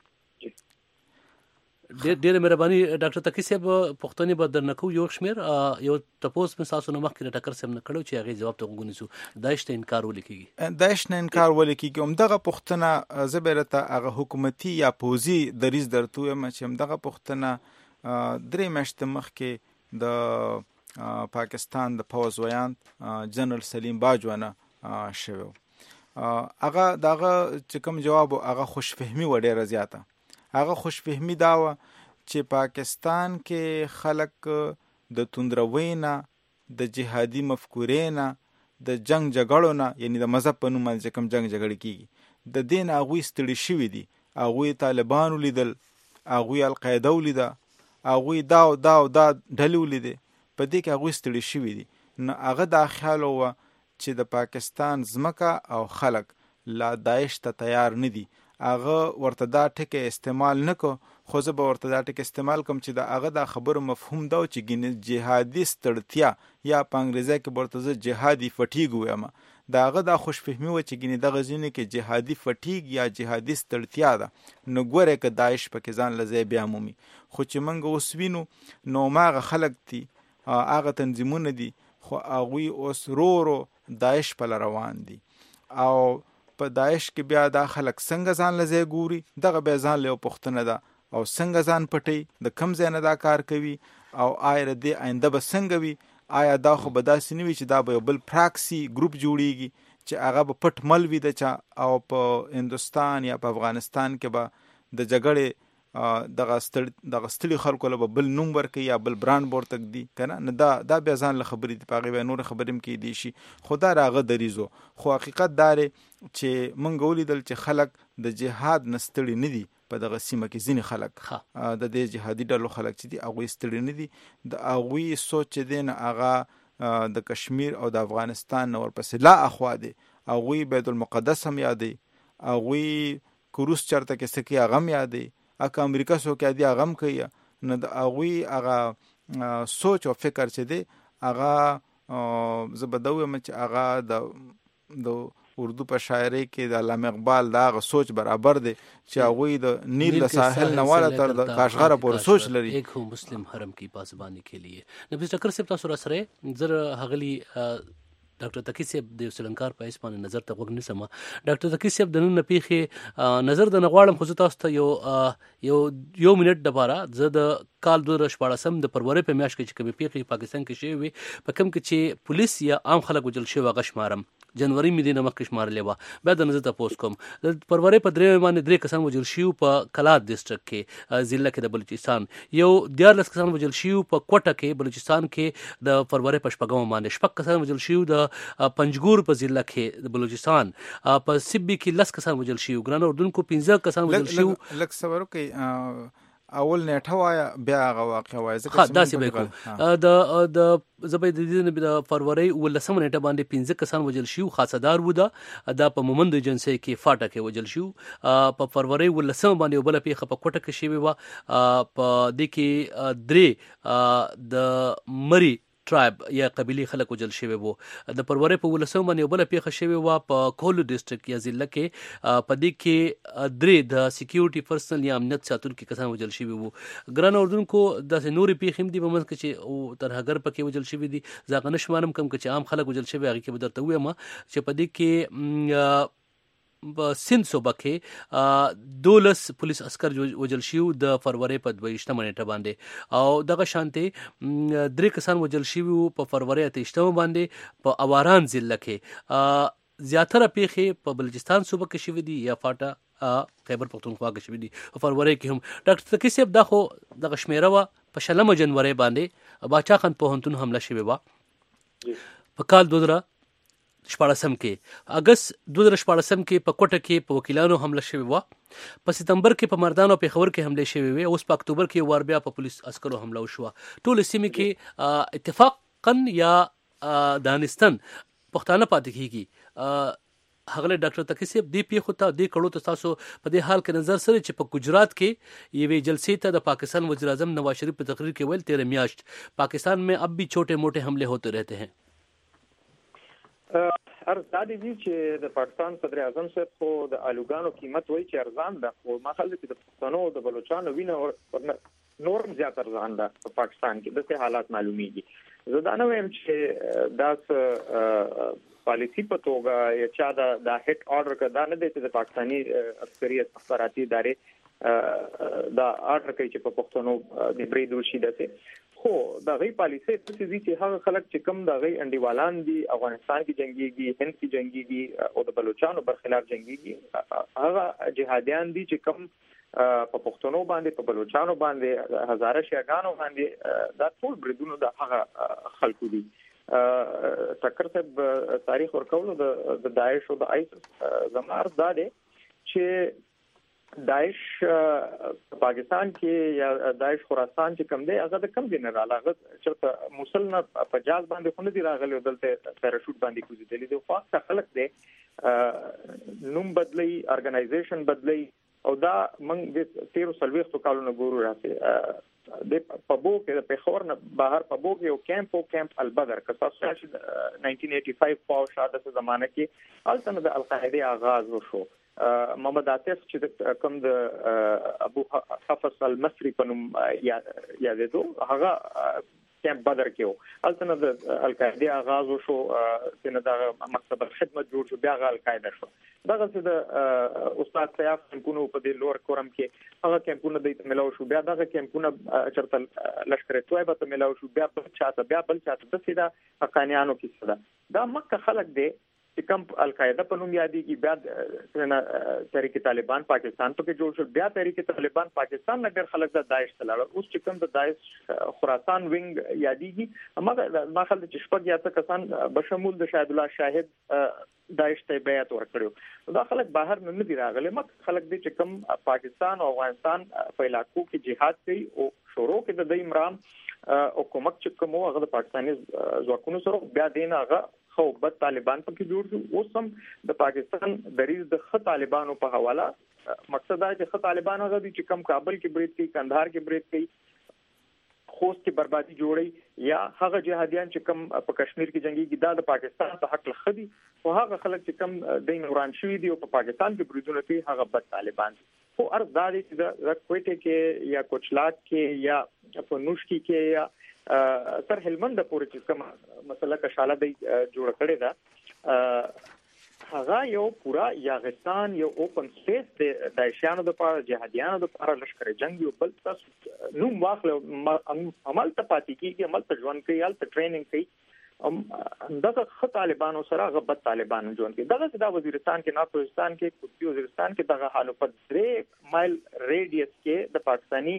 ډېر ډېر مهرباني ډاکټر تقی صاحب پښتوني به درنکو یو شمیر یو تپوس په تاسو نو مخکې ټکر صاحب نه کړو چې هغه جواب ته وګونیسو داعش ته انکار ولیکيږي داعش نه انکار ولیکيږي هم دغه پښتنه زبرته هغه حکومتي یا پوزي دریز درتو یم چې هم دغه پښتنه درې مشت مخکې د پاکستان د پوز ویان جنرال سلیم باجوانه شوو هغه دغه چې کوم جواب هغه خوشفهمي وړه رضایت هغه خوشفهمي دا و چې پاکستان کې خلک د توندروي نه د جهادي مفکورې نه د جنگ جګړو نه یعنی د مذهب په نوم باندې کوم جنگ جګړه کیږي د دین هغه ستړي شوی دي هغه طالبان ولیدل هغه القاعده ولیدا هغه دا دا دا ډلې ولیدل په دې کې هغوی ستړي شوي دي. نو هغه دا خیال و چې د پاکستان ځمکه او خلک لا داعش ته تیار نه دي. هغه ورته دا ټکی استعمال نه کو، خو زه به ورته دا ټکی استعمال کوم چې د هغه دا خبرو مفهوم دا چې ګینې جهادي ستړتیا یا په انګریزي کې ورته زه جهادي فټیګ وایم، د هغه دا خوشفهمي و چې ګینې دغه ځینې کې جهادي فټیګ یا جهادي ستړتیا ده. نو ګوره که داعش پکې ځان له ځای بیا مومي. خو چې موږ اوس وینو نو هماغه خلک دي، هغه تنظیمونه دي، خو هغوی اوس رو رو داعش په روان دي. او په داعش کې بیا دا خلک څنګه ځان له ځای ګوري، دغه بیا ځان له یو پوښتنه ده، او څنګه ځان پټوي، د کوم ځای نه دا کار کوي، او آیا د دې آینده به څنګه وي. آیا دا خو به داسې نه وي چې دا به یو بل پراکسي ګروپ جوړیږي چې هغه به پټ مل وي د چا، او په هندوستان یا په افغانستان کې به د جګړې دغه ستړي خلکو له به بل نوم ورکوي یا بل برانډ ورته ږدي که نه. نو دا دا بیا ځان له خبرې دي، په هغې بیا نورې خبرې هم کیدی شي، خو دا راغه دریځ و. خو حقیقت دا دی چې موږ ولیدل چې خلک د جهاد نه ستړي نه دي. په دغه سیمه کې ځینې خلک د دې جهادي ډلو خلک چې دي هغوی ستړي نه دي. د هغوی سوچ چې دی نه هغه د کشمیر او د افغانستان نه ورپسې لا اخوا دی. هغوی بیت المقدس هم یادوي، هغوی کروس چرته کې څه کوي هغه هم یادوي، اکه امریکا څوک یادي هغه هم کوي. نو د هغوی هغه سوچ او فکر چې دی هغه زه به دا ویم چې هغه د د اردو په شاعرۍ کې د علامه اقبال دا هغه سوچ برابر دی چې هغوی د نیل د ساحل نه والا تر د کاشغره پورې سوچ لري. ایک ہو مسلم حرم کی پاسبانی کے لیے. نبی ټکر صاحب تاسو را سره زر هغلی ډاکټر تقی صاحب د سلنکار په اسمان نظر ته وګ نسمه. ډاکټر تقی صاحب د نن پیخي نظر د نغواړم خو تاسو ته یو یو یو منټ د بارا زه د کال دوه هزار شپاړسم د فروری په میاشت کې چې کومې پیخي پاکستان کې شوی وي، په کوم کې چې پولیس یا عام خلک وجل شوی غشمارم جنوري مې د مخکې شمارلې وه. بیا د نظر تاسو کوم د فروری په درې باندې درې کسان وجل شي په کلات ډسټرکټ کې ضلع کې د بلوچستان، یو دیارلس کسان وجل شي په کوټه کې بلوچستان کې د فروری په شپږم باندې، شپږ کسان وجل شي د پنجګور په ضلع کې د بلوچستان، په سبي کې لس کسان وجل شي، ګران اردن کو پنځه کسان وجل شي. لک سوارو کې اول نیټه وایا بیا هغه واقع وای ځکه داسې به کو د د زبې د دې د فروری ولسم نیټه باندې پنځه کسان وجل شي، خاصدار و ده دا په مومند ایجنسی کې فاټه کې وجل شي. په فروری ولسم باندې بل پیخه په کوټه کې شي و، په دې کې درې د مری ټرایب یا قبيلي خلک وجل شوی وو. د پروری په ولسم باندې بل پیخه شوی و په کولو ډسټرکټ یا ضلع کې، په دې کې درې د سکیورټي پرسنل یا امنیت ساتونکو کسان وجل شوی وو. ګران اردوونکو داسې نورې پیښې دي په منځ کې چې ترهګر پکې وجل شوی دي، ځکه نشمارم کم چې عام خلک وجل شوی هغه کې به درته وایم چې په دې کې په سند صوبه کې دولس پولیس عسكر وجل شي د فروری په دویشتمه نیټه باندې، او دغه شانتي درې کسان وجل شي په فروری اتهشتمه باندې په اواران ضلع کې. زیاتره پیښې په بلوچستان صوبه کې شوې دي یا فاټا خیبر پختونخوا کې شوې دي. په فروری کې هم ډاکټر تقی صاحب دا خو دغه شمیره و په شلمه جنوري باندې باچا خان پوهنتون حمله شوې و په کال دوه زره شپاړسم کې، اگست دوه زره شپاړسم کې په کوټه کې په وکیلانو حمله شوې و، په ستمبر کې په مردان او پیښور کې حمله شوې وي، اوس په اکتوبر کې وار بیا په پولیس عسکرو حمله وشوه. ټول سیمې کې اتفاقا یا دانستان پښتانه پاتې کیږي. هغه ډاکټر تقی صاحب دی پیښو ته دی کړو ته تاسو په دې حال کې نظر سره چې په گجرات کې یوې جلسې ته د پاکستان وزیر اعظم نواز شریف په تقریر کې ویل تیرہ میاشت پاکستان میں اب بھی چھوٹے موٹے حملے ہوتے رہتے ہیں. ارزا دي چې د پاکستان صدر اعظم صاحب خو د الوګانو قیمت وایي چې ارزان ده، خو ما خلک چې د پښتنو د بلوچستان وینه نورم زیات ارزان ده په پاکستان کې دغه حالات معلومیږي. زه دا نه وایم چې داس پالیسی په توګه یا چا دا د هټ آرډر کړه نه دی چې د پاکستاني عسکري استخباراتي ادارې دا آرډر کوي چې په پښتنو د بریدو شي دته، خو دا غي پالیسي څه دي چې هغه خلک چې کم دا غي انډیوالان دي افغانستان کې جنگيږي، هند کې جنگيږي او د بلوچستان پر خلاف جنگيږي، هغه جهاديان دي چې کم په پښتنو باندې په بلوچستان باندې هزاره شیعاګانو باندې دا ټول بریدونه د هغه خلکو دي. ټکر صاحب تاریخ ورکول د داعش او د آیسس زمار دا دي چې داعش پاکستان کې یا داعش خراسان چې کم دی هغه د کم دی نه راغله چې موصل نه په جاز باندې خو نه دی راغلی دلته پیراشوټ باندې کوزیدلی دی خو څه خلک دی نوم بدلی ارګنایزیشن بدلی او دا موږ د تیرو سلويختو کالونو ګورو راځي د پبو کې په خور نه بهر پبو کې یو کیمپ او کیمپ البدر که تاسو چې نائنټین ایټي فایو په شاده زمانه کې الته د القاعده آغاز وشو محمد عاطف چې کوم د ابو حفص المصري په نوم یادېدو هغه کیمپ بدر کې و الته د القاعده آغاز وشو چې دا مکتب خدمت جوړ شو بیا غل القاعده شو دغه چې د استاد سیاف کمپونو په دې لوړ کورم کې هغه کمپونه د ملاو شو بیا دغه کمپونه چرته لشکره تویبه ته ملاو شو بیا بل چاته بیا بل چاته د سیده حقانیانو کې ساده دا مکه خلک دی چې کوم القاعده په نوم یادېږي بیا تحریک طالبان پاکستان په کې جوړ شو بیا تحریک طالبان پاکستان نه ډېر خلک د داعش تلاړ اوس چې کوم د داعش خراسان وینګ یادېږي هغه ما خل د چشپګ یا څه کسان بشمول د شاهد الله شاهد داعش ته بیعت ورکړو دا خلک بهر نه دي راغلي مګر خلک دي چې کوم پاکستان او افغانستان په علاقو کې جهاد کوي او شروع کې د ایمران او کومک چې کوم هغه د پاکستاني ځواکونو سره بیا دین هغه خو بد طالبان په کې جوړ شو اوس هم د پاکستان دریز د خ طالبانو په حواله مقصد دا چې خ طالبان هغه دي چې کم کابل کې بریټ کوي کندهار کې بریټ کوي خوست کې بربادي جوړي یا هغه جهادیان چې کم په کشمیر کې جنگي کې د پاکستان په حق لخدي او هغه خلک چې کم د نوران شوی دي او په پاکستان کې بریدونه کوي هغه بد طالبان خو ارز دا دي چې د کوټه کې یا کوچلاک کې یا په نوشکی کې یا سر هلمند پورې چې کوم مسله کشاله دی جوړ کړی دا هغه یو پورا یاغستان یو اوپن سپیس د داعشانو د پاره جهادیانو د پاره لشکره جنگ یو بل تاسو نو واخل عمل ته پاتې کیږي عمل ته ژوند کوي عمل ته ټریننګ کوي دغه خط طالبانو سره غبط طالبانو ژوند کوي دغه د وزیرستان کې ناپوهستان کې قطبی وزیرستان کې دغه حالو په درې مایل ریډیس کې د پاکستانی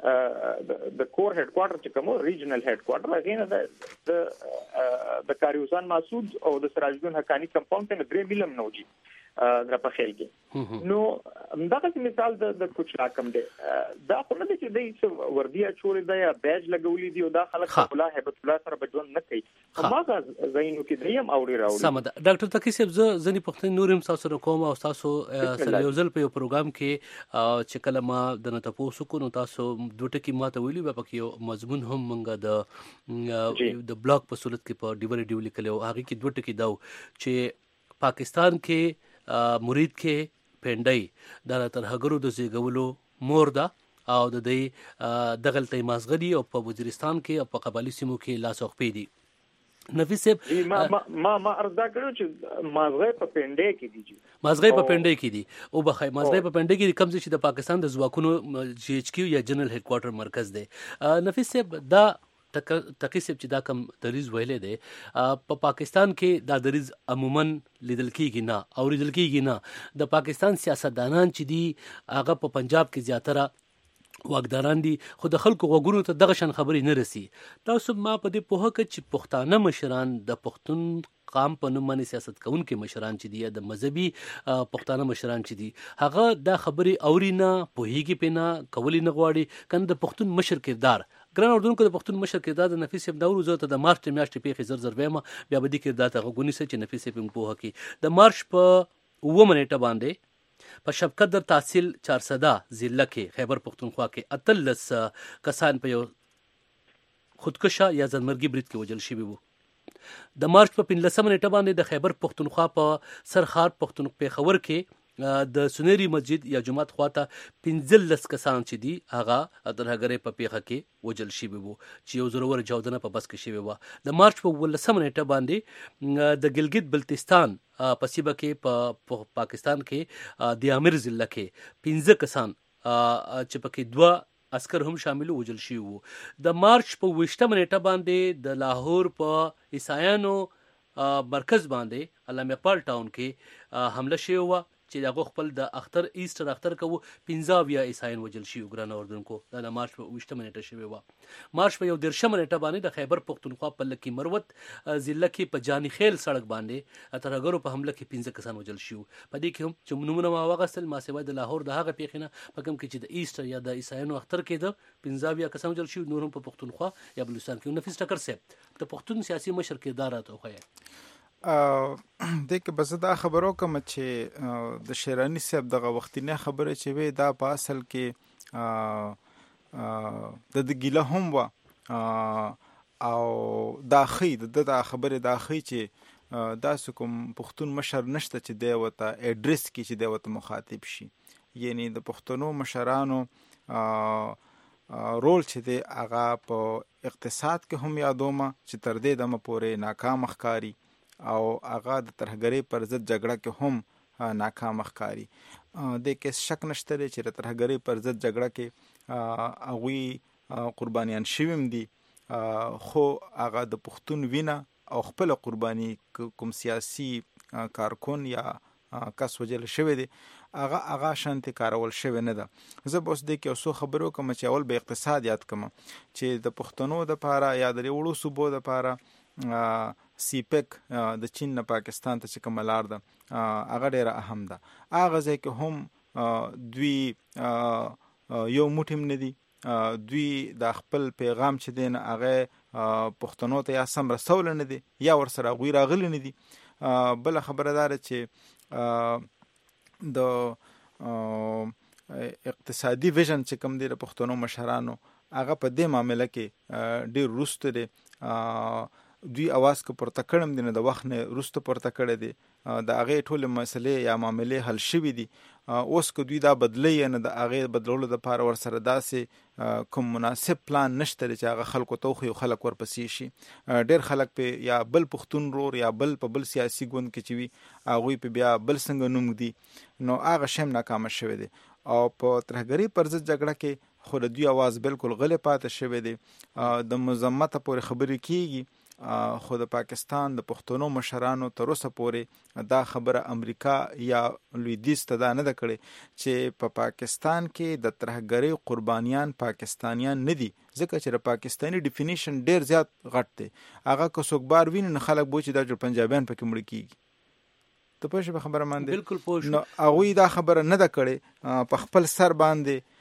د کور هډ کوارټر چې کوم ریجنل هډ کوارټر هغه نه د د کاریوسان مسعود او د سراج الدین حقانی کمپاوند ته درې میلم نوجي در په خیل کې نو دغه مثال د کوچ راکم دی دا خو نه چې د وردیا چورې دی یا بیج لګولې دی او دا خلک الله هیبت الله سره بجون نه کوي هماغه زینو کې دریم اوړي راوړي سم ده ډاکټر تقی صاحب ز ځنی پښتون نورم تاسو کوم او تاسو سره یو ځل په یو پروګرام کې چې کله ما د نه تاسو کو نو تاسو دوه ټکی ماته ویلي به پکې یو مضمون هم مونږه د د بلاک په صورت کې په ډیور ډیو لیکلو هغه کې دوه ټکی داو چې پاکستان کې مرید کې پندای د ترهګرو د زیګولو مور ده او د دې دغلطه مازغدي او په وزیرستان کې او په قبایلی سیمو کې لاس او خپې دي نفیس صاحب ما ما ما ارزا کړو چې مازغه په پندای کې دي مازغه په پندای کې دي او بخای مازغه په پندای کې کم چې د پاکستان د ځواکونو جی ایچ کیو یا جنرال هډ کوارټر مرکز دی نفیس صاحب دا تقی صاحب چې دا کم دریز ویلې دی په پا پاکستان کې دا دریز عموما لیدل کیږي نه او لیدل کیږي نه د پاکستان سیاستدانان چې دي هغه په پنجاب کې زیاتره واګداران دي خو د خلکو غوګونو ته دغه شان خبرې نه رسي تاسو ما په دې پوهه کې چې پښتانه مشران د پښتون قام په نوم باندې سیاست کوونکي مشران چې دي د مذهبي پښتانه مشران چې دي هغه دا خبرې اوري نه پوهیږي پنه کولی نه غواړي کنه د پښتون مشر کردار ګران اردوونکو د پښتون مشر کردار د نفیس ابن داور زه ته د مارچ میاشتې پیښې زر زر وېما بیا به دي کردار ته غونی سي چې نفیس ابن په هکي د مارچ په و منېټه باندې په شبکت در تحصیل چارصدا ضلع کې خیبر پختونخوا کې اتلس کسان په یو خودکشه یا ځانمرګي برید کې وژل شوي وو د مارچ په پنځلسمه نیټه باندې د خیبر پختونخوا په سرخار پختون پیښور کې د سنيري مسجد یا جماعت خواته پنځلس کسان چې دي هغه درهګره په پیښه کې وژل شوي وو چې یو ضرور جوړدنه په بس کې شوي وو د مارچ په ولسمه نیټه باندې د ګلګت بلتستان په سیمه کې په پاکستان کې د امیر ضلع کې پنځه کسان چې پکې دوه عسكر هم شامل وجل شي وو د مارچ په وشتمه نیټه باندې د لاهور په عیسایانو مرکز باندې علامه اقبال ټاون کې حمله شوی و چې دغه خپل د اختر ایسټر اختر کوو پنځه اویا عیسایان وجل شي ګران اوردونکو دا د مارچ په اوویشتمه نیټه شوی و مارچ په یو دېرشمه نیټه باندې د خیبر پختونخوا په لکي مروت ضلع کې په جاني خیل سړک باندې ترهګرو په حمله کې پنځه کسان وجل شي په دې کې هم چې نمونه ما واغستل ما سیوا د لاهور د هغه پیښینه په کوم کې چې د ایسټر یا د عیسایانو اختر کې د پنځه اویا کسان وجل شي نور هم په پختونخوا یا بلوچستان کې نفیس ټکر صاحب د پښتون سیاسي مشر کردار راته وښایي د کې بس دا خبرو کوم چې د شیرانی صاحب دغه وختینه خبره چې وي دا په اصل کې د د ګیله هم و او دا خې د د خبره دا خې چې دا کوم پښتون مشر نشته چې دی وته اډریس کې چې دی وته مخاطب شي یعنی د پښتنو مشرانو رول چې دی هغه په اقتصاد کې هم یادومه چې تر دې دمه پورې ناکام ښکاري او هغه د ترهګرۍ پر ضد جګړه کې هم ناکام ښکاري د کې شک نشته چې د ترهګرۍ پر ضد جګړه کې هغوی قربانیان شویم دي خو هغه د پښتون وینه او خپل قرباني کوم سیاسي کارکون یا کس وجل شوی دی هغه هغه شانتي کارول شوی نه ده زه بس د کې اوسو خبرو کوم چې اول به اقتصاد یاد کوم چې د پښتنو د پاره یا د وړو صوبو د پاره سی پیک د چین نه پاکستان ته چې کوم لار ده هغه ډیره اهم ده هغه ځکه هم دوی یو موټیم نه دي دوی د خپل پیغام چې دین هغه پښتنو ته یا سم رسول نه دي یا ور سره غوی راغلی نه دي بل خبردار چې د اقتصادي ویژن چې کوم دی د پښتنو مشرانو هغه په دې معاملې کې ډیر روسته دي دوی اواز کو پورته کړم دي نه د وخت نه روسته پورته کړی دي د هغه ټول مسلې یا معاملې حل شوي دي اوس کو دوی دا بدلې نه د هغه بدلولو د پاره ور سره داسې کوم مناسب پلان نشته چې هغه خلکو ته خو خلک ورپسې شي ډیر خلک په یا بل پښتون رور یا بل په بل سیاسي ګوند کې چې وي هغه په بیا بل څنګه نوم دي نو هغه شم ناکام شوی دي او په ترهګری پر ضد جګړه کې خو د دوی आवाज بالکل غلې پاتې شوی دی د مزمت پورې خبرې کیږي خو د پاکستان د پښتنو مشرانو تر اوسه پورې دا خبره امریکا یا لویدیځ ته دا نه ده کړې چې په پا پاکستان کې د ترهګرۍ قربانیان پاکستانیان نه دي ځکه چې د پاکستاني ډیفینیشن ډیر زیات غټ دی هغه که څوک بار ویني نو خلک بوي چې دا جوړ پنجابیان پکې مړ کیږي ته پوه شې په خبره باندې بالکل پوه شو نو هغوی دا خبره نه ده کړې په خپل سر باندې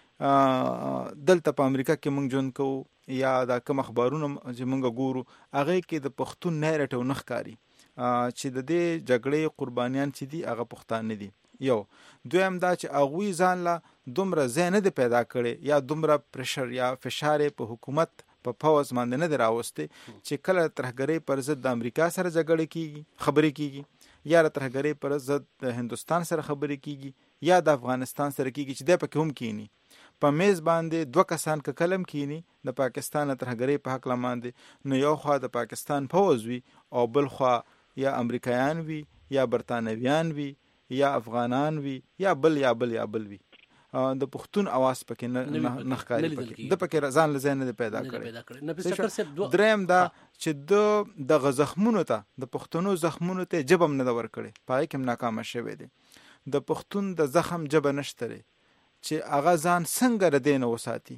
دلته په امریکا کې مونږ ژوند کوو یا دا کوم اخبارونه چې مونږ ګورو هغه کې د پښتون نیریټیو نه ښکاري چې د دې جګړې قربانیان چې دي هغه پښتانه دي یو دویم دا چې هغوی ځان له دومره ځای نه دی پیدا کړی یا دومره پرشر یا فشار په حکومت په پوز باندې نه دی راوستی چې کله ترهګرۍ پر ضد د امریکا سره جګړه کیږي خبرې کیږي یا د ترهګرۍ پر ضد د هندوستان سره خبرې کیږي یا د افغانستان سره کیږي چې دی پکې هم کینی په میز باندې دوه کسان که کلم کینی د پاکستان ترهګرۍ په حق باندې نو یو خوا د پاکستان فوز وي او بل خوا یا امریکایان وي یا برتانویان وي یا افغانان وي یا بل یا بل یا بل وي د پښتون आवाज پکې نه نخکاری پکې د پکې ځان لزین نه پیدا کړي دریم دا چې د د غزخمونو ته د پښتونو زخمونو ته جبم نه ور کړي پای کې ناکام شوه دي د پښتون د زخم جب نشته چې هغه ځان څنګه ردین وساتي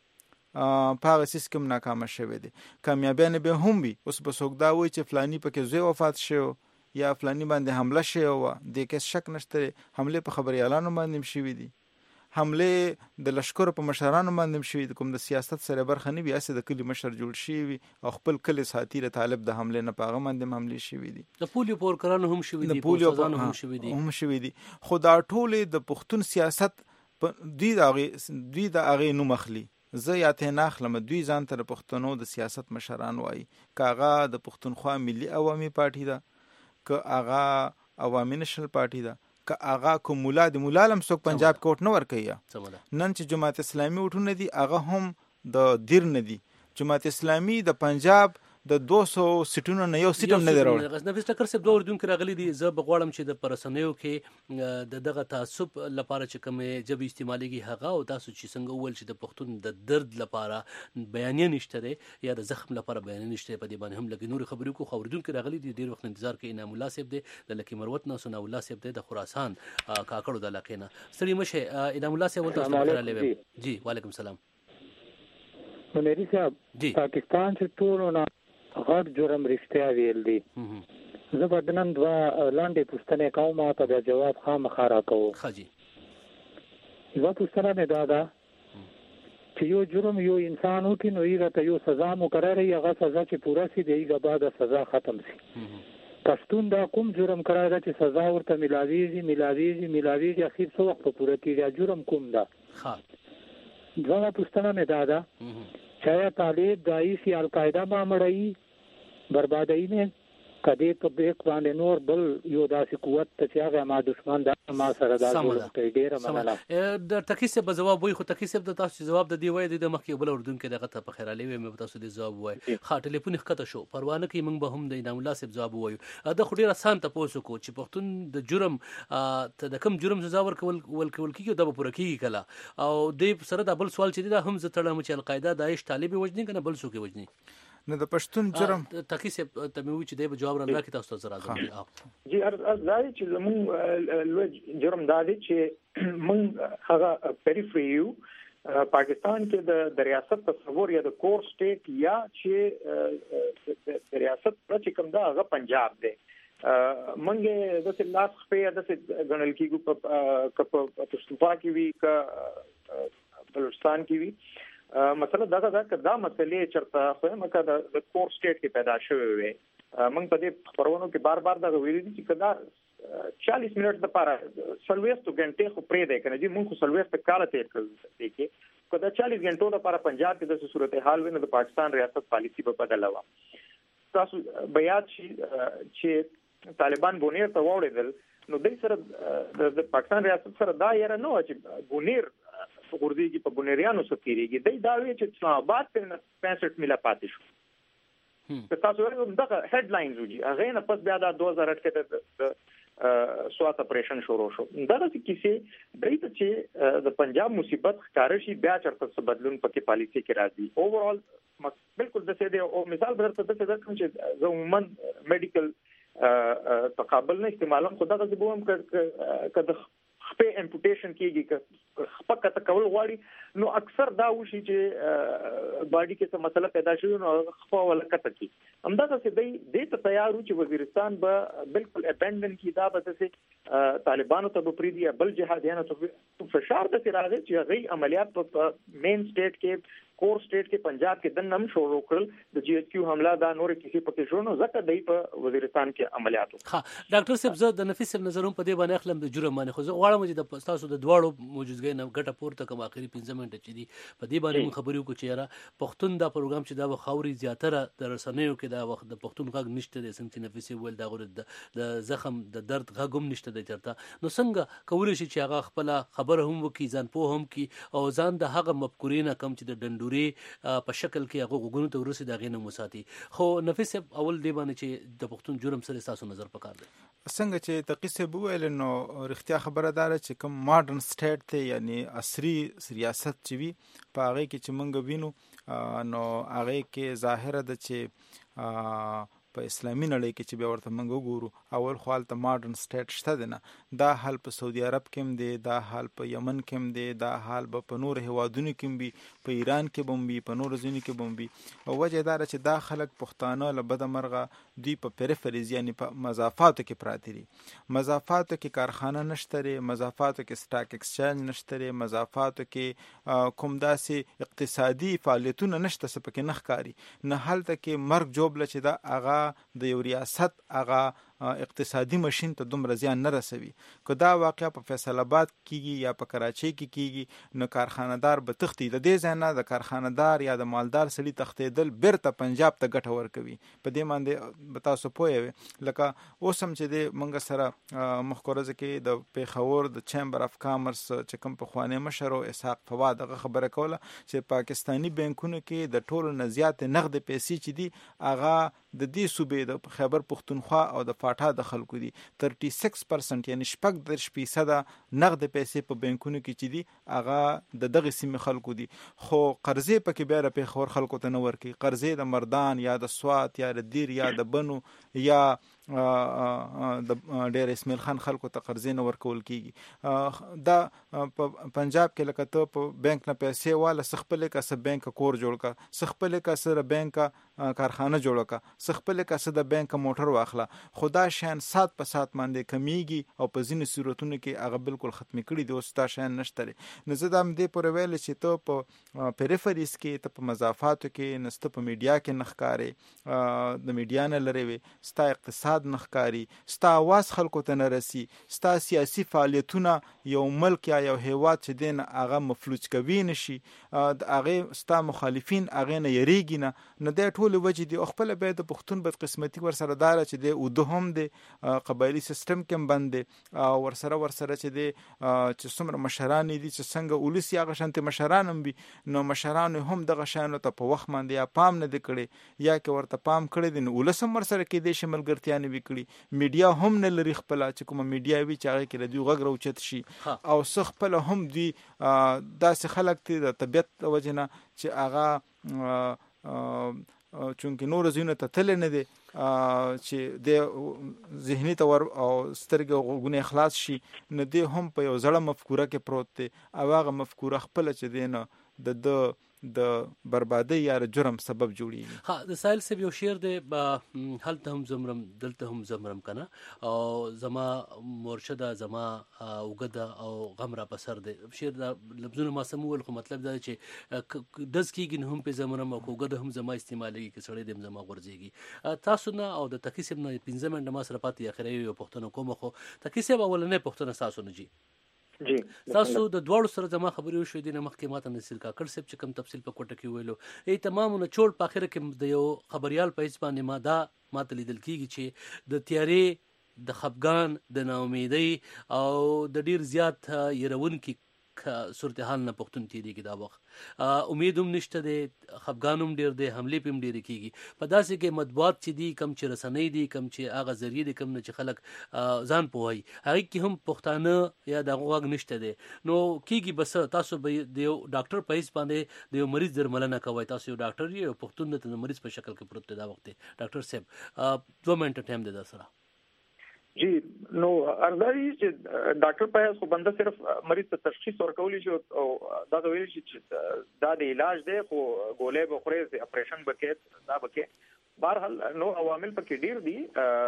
په هغه سیس کوم ناکام شوه دي کامیابیان به هم وي اوس به څوک دا وایي چې فلانی پکې زوی وفات شو یا فلانی باندې حمله شوه و د کې شک نشته حمله په خبريالانو باندې شوي دي حمله د لشکره په مشرانو باندې شوي دي کوم د سیاست سره برخه نه بیا سه د کلی مشر جوړ شي او خپل کلی ساتي له طالب د حمله نه پاغه باندې حمله شوي دي د پولیو پورکرانو هم شوي دي پولیو هم شوي دي هم شوي دي خو دا ټول د پښتون سیاست دوی د هغې دوی د هغې نوم اخلي زه یا ته نه اخلم دوی ځان ته د پښتنو د سیاست مشران وایي که هغه د پښتونخوا ملي عوامي پارټي ده که هغه عوامي نشنل پارټي ده که هغه کوم مولا د مولا لم څوک پنجاب کې وټ نه ورکوي نن چې جماعت اسلامي وټونه دي هغه هم د دیر نه دي جماعت اسلامي د پنجاب د دوه سوه سیټونو نه یو سیټ هم نه دی راوړی. نفیس ټکر صاحب دوه اردوونکي راغلي دي. زه به غواړم چې د پرسنیو کې د دغه تعصب لپاره چې کومې ژبې استعمالېږي هغه، او تاسو چې څنګه وویل چې د پښتون د درد لپاره بیانیه نشته دی یا د زخم لپاره بیانیه نشته دی، په دې باندې هم لږ نورې خبرې وکړو. خو اردوونکي راغلي دي، ډېر وخت انتظار کوي. انعام الله صاحب دی د لکي مروت نه، ثناء الله صاحب دی د خراسان کاکړو د علاقې نه. ستړي مه شئ. انعام الله صاحب ورته راغلی ویم. جی وعلیکم السلام. منیري صاحب پاکستان چې ټولو نه غټ جرم رښتیا ویل دي. زه به نن دوه لاندې پوښتنې کوم، ما ته بیا جواب خامخا راکوو. ښه جي. یوه پوښتنه مې دا ده چې یو جرم یو انسان وکړي نو هغه ته یو سزا مقرره وي، هغه سزا چې پوره سي د هغه بعد سزا ختم سي. پښتون دا کوم جرم کړی ده چې سزا ورته ملاویږي ملاویږي ملاویږي اخر څه وخت پوره کېږي؟ جرم کوم ده؟ دوه پوښتنه مې دا ده چې آیا طالب داعش یا القاعده به مړوي بربادوي نه کدی په بیک باندې نور بل یو داسې قوت ته چې هغه ما دشمن دا ما سره دا کوي؟ ډیره مننه. د تکي صاحب جواب وای، خو تکي صاحب د تاسو جواب د دی وای د مخکې بل اردوونکي دغه ته په خیر علي وای، مې تاسو د جواب وای. ښه ټلیفون ښکته شو، پروا نه کوي. موږ به هم د انعام الله صاحب جواب وایو. دا خو ډیر آسان تاسو کو چې پښتون د جرم ته د کم جرم سزا ورکول ولکول کیږي دا به پوره کیږي کله. او د سره د بل سوال چې دا هم زه تړم چې القاعده داعش طالب وجني کنه بل څوک وجني نه د پښتون جرم. تکي صاحب ته مې وی چې د جواب راکړي تاسو ته راځم. جی ارزای چې زمون لوی جرم دا دی چې موږ هغه پیریفری یو پاکستان کې د ریاست تصور یا د کور سټیټ یا چې د ریاست چې کوم دا هغه پنجاب دی. منګه د لاس په د غنل کېږي په پښتونخوا کې وی ک بلوچستان کې وی. مسله دا ده چې دا مسلې چرته خو مکه د کور سټیټ کې پیدا شوې وي. موږ په دې خبرونو کې بار بار دا ویلي دي چې کدا چالیس منټ د پاره سلويست غنټه خو پرې ده کنه جی موږ خو سلويست کال تیر کړل دي کې کدا چالیس غنټو د پاره پنجاب کې د صورتحال ویني د پاکستان ریاست پالیسی په بدله و. تاسو بیات شي چې طالبان بونیر ته وړېدل نو د سره د پاکستان ریاست سره دا یاره نه و چې بونیر ورځيږي په بونریانو سفیریږي د دا وی چې اسلام آباد په پنځه میله پاتې شو. که تاسو ورته دغه هډلاینز وږي هغه نه پس بیا د دوه هزار اته کې د سوات اپریشن شروع شو. دا د کیسې دایته چې د پنجاب مصیبت ښکار شي بیا چرته څه بدلون پکې پالیسي کې راځي. اوورال بالکل د څه دی او مثال برته د څه کوم چې زمومن میډیکل تقابل نه استعمالم خدا د بوم ک په امپوټیشن کېږي که خپکه تکول غواړي نو اکثر دا وشي چې باډي کې څه مسله پیدا شي نو خپل ولکته کی همدا څه دی د ته تیارو چې وزیرستان به بالکل ابندن کی دا به څه طالبانو ته پری دی بل جهادیانو ته فشار د راځي چې غي عملیات په مین سټیټ کې کور سټیټ کې پنجاب کې دنم شروع کړل د جی ایچ کیو حمله دا نور کسی پکې شو نو ځکه دای په وزیرستان کې عملیات. ها ډاکټر صاحب زه د نفیس صاحب نظرون په دې باندې خپل د جرم باندې خو زه غواړم چې د تاسو د دواړو موجودګۍ نه ګټه پورته کوم اخري پنځه منټه چې دي په دې باندې خبرې وکړو چې یاره پښتون دا پروګرام چې دا خاوري زیاتره د رسنیو کې دا وخت د پښتون غږ نشته د څنګه نفیس ویل دا غوړ د زخم د درد غږم نشته د چرته نو څنګه کولای شي چې هغه خپل خبر هم وکي ځان په هم کی او ځان د هغه مفکورینه کم چې د ډندوري په شکل کې هغه غوګونو ته ورسي دا غینه مساتی. خو نفیس اول دی باندې چې د پښتون جرم سره تاسو نظر پکار دی څنګه چې تقیسه بوویل نو رښتیا خبره ده چې کوم ماډرن سټیټ ته یعنی عصري ریاست چې وي په هغه کې چې مونږ وینو نو هغه کې ظاهره ده چې په اسلامي نړۍ کې چې بیا ورته موږ وګورو اول خو هلته ماډرن سټیټ شته دی نه دا حال په سعودي عرب کې هم دی دا حال په یمن کې هم دی دا حال به په نور هیوادونو کې هم وي په ایران کې به هم وي په نورو ځینو کې به هم وي او وجه دا ده چې دا خلک پښتانه له بده مرغه دوی په پریفریز یعنی په مضافاتو کې پراته دي مضافاتو کې کارخانه نشته دی مضافاتو کې سټاک ایکسچینج نشته دی مضافاتو کې کوم داسې اقتصادي فعالیتونه نشته څه پکې نه ښکاري نه هلته کې مرګ جوبله چې دا هغه د یو ریاست هغه اقتصادي ماشين ته دومره زیان نه رسوي. که دا واقعا په فیصل آباد کیږي یا په کراچۍ کې کیږي نو کارخانهدار به تختی. د دې ځای نه د کارخانهدار یا د مالدار سړي تښتېدل بیرته پنجاب ته ګټه ورکوي. په دې باندې به تاسو پوه یې لکه اوس هم چې د موږ سره مخکې ورځ کې د پیښور د چیمبر اف کامرس چې کوم پخوانی مشر او اسحاق فواد هغه خبره کوله چې پاکستانی بانکونو کې د ټولو نه زیات نقد پیسې چې دي هغه د دې صوبې د خیبر پښتونخوا او د فاټا د خلکو دي. شپږ پرسنټ یعنی شپږ دېرش فیصده نقد پیسې په بانکونو کې چې دي هغه د دغه سیمې خلکو دي. خو قرضې پکې بیا د پیښور خلکو ته نه ورکوي. قرضې د مردان یا د سوات یا د دیر یا د بنو یا د ډېر اسماعیل خان خلکو ته قرضې نه ورکول کیږي. دا په پنجاب کې لکه ته په بانک نه پیسې واله سخپلې کا سه بانک کور جوړ کا سخپلې کا سره بانک کارخانه جوړ کا سخپلې کا سه د بانک موټر واخله. خدا شان سات په سات باندې کمیږي او په ځینې صورتونو کې هغه بالکل ختم کړي دي. اوس دا شان نشته. نو زه دا هم دې پورې ویل چې ته په پیریفریز کې ته په مضافاتو کې نسته په میډیا کې نخکارې د میډیا نه لري وي ستا اقتصاد نخکاری ستا आवाज خلکو ته نه رسی ستا سیاسي فعالیتونه یو ملک یا یو هیواد چې دین هغه مفلوج کوي نشي د هغه ستا مخالفین هغه نه یریږي نه نه د ټول وجه دی خپل به د پښتون بد قسمتي ور سره دار چې د او د هم د قبایلی سیستم کې بند او ور سره ور سره چې د چې څومره مشران دي چې څنګه ولسی هغه شانته مشران هم وي نو مشران هم دغه شانو ته په وخت باندې یا پام نه دکړي یا کې ورته پام کړی دي نو ولسم ور سره کې د شملګرتیا وکړي. میډیا هم نه لري خپل چې کوم میډیا وی چې هغه کې د غږ راوچت شي او څخ خپل هم دی داسې خلک ته د طبيعت وجنه چې هغه چونکه نور زینه ته تل نه دي چې د ذهني تور او سترګې غوونه اخلاص شي نه دی هم په یو ځړه مفکوره کې پروت دی او هغه مفکوره خپل چې دینه د د د بربادي یا جرم سبب جوړیږي. ها د سایل سب یو شعر دی هلته هم زمرم دلته هم زمرم کنه او زما مرشده زما وګدا او غم را پسر دی. شعر دا لفظونه ما سمول خو مطلب دا چې دز کیږي هم په زمرم او وګدا هم زما استعمالي کې سړی دم زما ورځيږي. تاسو نه او د تکیسب نه پنځه منټه ما سره پاتې اخري یو پښتنه کوم خو تکیسب اولنې پښتنه تاسو نه جی جی تاسو د دوړو سره زما خبرې وشو دي نه مخکې ماته نصیر کاکړ صاحب چې کوم تفصیل په کوټه کې ویلو ای تمام نه چول په اخر کې د یو خبريال په اسبانه ما دا ماته لیدل کیږي چې د تیارې د خفګان د ناامیدۍ او د ډیر زیات يرون کې صورتحال نه پښتون تیریږي دا وخت امید هم نشته دی خفګان هم ډیر دی حمله پم ډیر کیږي په داسې کې مطبوعات چې دی کم چې رسنۍ دی کم چې هغه ذریعہ دی کم نه چې خلک ځان پوهي هغه کې هم پښتانه یا د غوږ نشته دی نو کیږي بس تاسو به د ډاکټر پیس باندې د یو مریض درملنه کوي تاسو یو ډاکټر یو پښتون ته د مریض په شکل کې پروت دی دا وخت ډاکټر صاحب دوه منټه ټایم دی دا سره جی نو ارزای چې ډاکټر په خو بنده صرف مریض ته تشخیص ورکولی شو او دا ویل شي چې دا د علاج دی خو ګولې به خوري اپریشن بکې دا بکې بهرحال نو عوامل پکې ډیر دي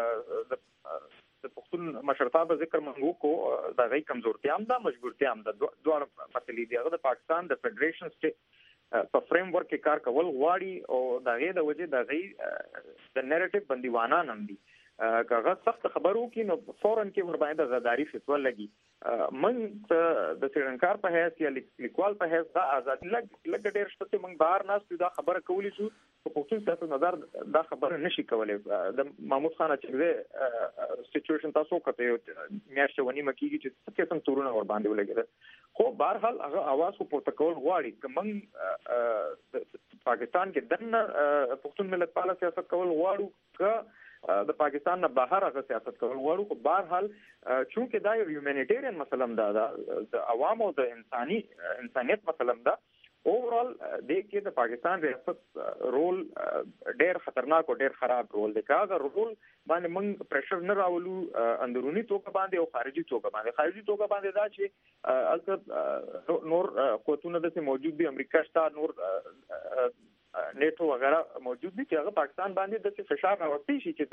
د پښتون مشرتابه ذکر منغو کو دا غي کمزورتیا هم دا مجبورتیا هم دا دوه مسلې دي هغه د پاکستان د فدریشن سټیټ په فریم ورک کې کار کول غواړي او دا غي د وجه دا غي د نریټیو بندیوانه نم دي کاغه سخت خبرو کې نو فورن کې ور باندې غداری فتوا لګي من د سرنکار په هیڅ یا لیکوال په هیڅ دا آزاد لګ لګ ډېر شته موږ بهر ناس دا خبره کولی شو په پښتون سیاست نظر دا خبره نشي کولای د محمود خان چې سچويشن تاسو کته میاشته ونی مکیږي چې څه څنګه تورونه ور باندې ولګي خو بهرحال هغه आवाज کو پروتوکول غواړي کوم پاکستان کې دنه پښتون ملت پاله سیاست کول غواړو ک د پاکستان نه بهر هغه سیاست کول غواړو خو بهرحال چونکه دا یو هیومانیټیرین مسله ده د عوامو د انساني انسانيت مسله ده اوورال د کې د پاکستان ریاست رول ډېر خطرناک او ډېر خراب رول دی کاغه رول باندې موږ پریشر نه راولو اندرونی توګه باندې او خارجي توګه باندې خارجي توګه باندې دا چې البته نور قوتونه د موجود دي امریکا شته نور نیټو وغیرہ موجود دي چې هغه پاکستان باندې د فشار راوستي شي چې دا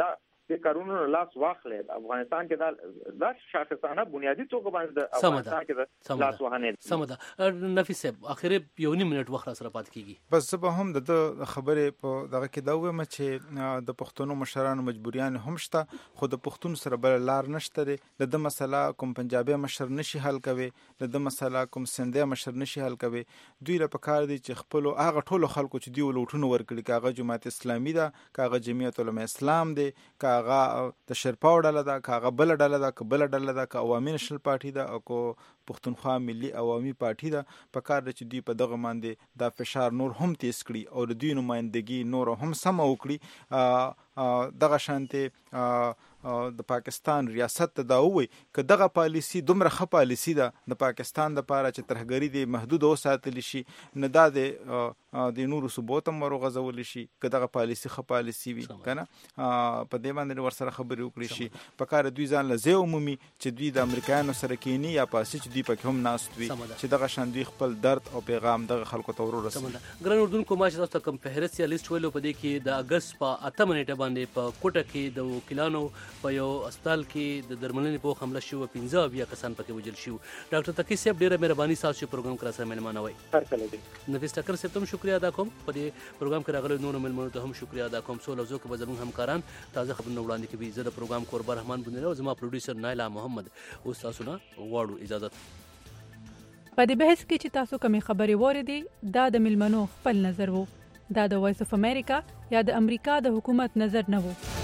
د کارونو لاس واخلي. افغانستان کې دا د شاخصانه بنیادی توګه باندې د افغانستان کې د لاس وهنه سم ده. نفیس صاحب اخر یو نیم منټ وخت سره پات کیږي. بس زه به هم د خبرې په دغه کې دا وایم چې د پښتنو مشرانو مجبوریان هم شته، خو د پښتون سره بل لار نشته. د د مسله کوم پنجابي مشر نشي حل کوي، د د مسله کوم سندې مشر نشي حل کوي. دوی له پکار دي چې خپل هغه ټولو خلکو چې دی ولوټونه ورکړي، کاغه جماعت اسلامي ده، کاغه جمعیت العلماء اسلام دی، کاغه د شرپاو ډله ده، کاغه بل ډله ده، کبل ډله ده، کا عوامي نشل پارټي ده او کو پښتونخوا ملي عوامي پارټي ده. پکار دي چې دوی په دغه باندې دا فشار نور هم تیز کړي او د دوی نمائندګي نور هم سم وکړي. دغه شانته د پاکستان ریاست ته دا ووي که دغه پالیسی دومره ښه پالیسی ده د پاکستان دپاره چې ترهګري دې محدوده وساتلی شي، نه دا د نورو صوبو ته هم ورغځولی شي. که دغه پالیسی ښه پالیسی وي که نه، په دې باندې ورسره خبرې وکړي شي. پکار دوی ځان له ځای ومومي چې دوی د امریکایانو سره کینی یا پاسې چې دوی پکې هم ناست وي، چې دغه شان دوی خپل درد او پیغام دغه خلکو ته ورورسوي. ګران اردوونکو، ما چې تاسو ته کوم فهرست یا لیست ویلو، په دې کې د اګست په اتمه نیټه باندې په کوټه کې د وکیلانو په یو هسپتال کې د درملنې په حمله شوه پنځه اویا کسان پکې وژل شوي. ډاکټر تقي صاحب ډېره مهرباني ستاسو چې پروګرام کې راسره مېلمانه وئ. هر کله دې نفیس ټکر صاحب ته هم شکریه ادا کوم. په دې پروګرام کې راغلي نورو مېلمنو ته هم شکریه ادا کوم. څو لفظو کې به زموږ همکاران تازه خبرونه وړاندې کوي. زه د پروګرام کوربه رحمان بنيره او زما پروډوسر نایلا محمد اوس تاسو نه غواړو اجازه. په دې بحث کې چې تاسو کومې خبرې واورېدې دا د مېلمنو خپل نظر وو، دا د وایس اف امریکا یا د امریکا د حکومت نظر نه وو.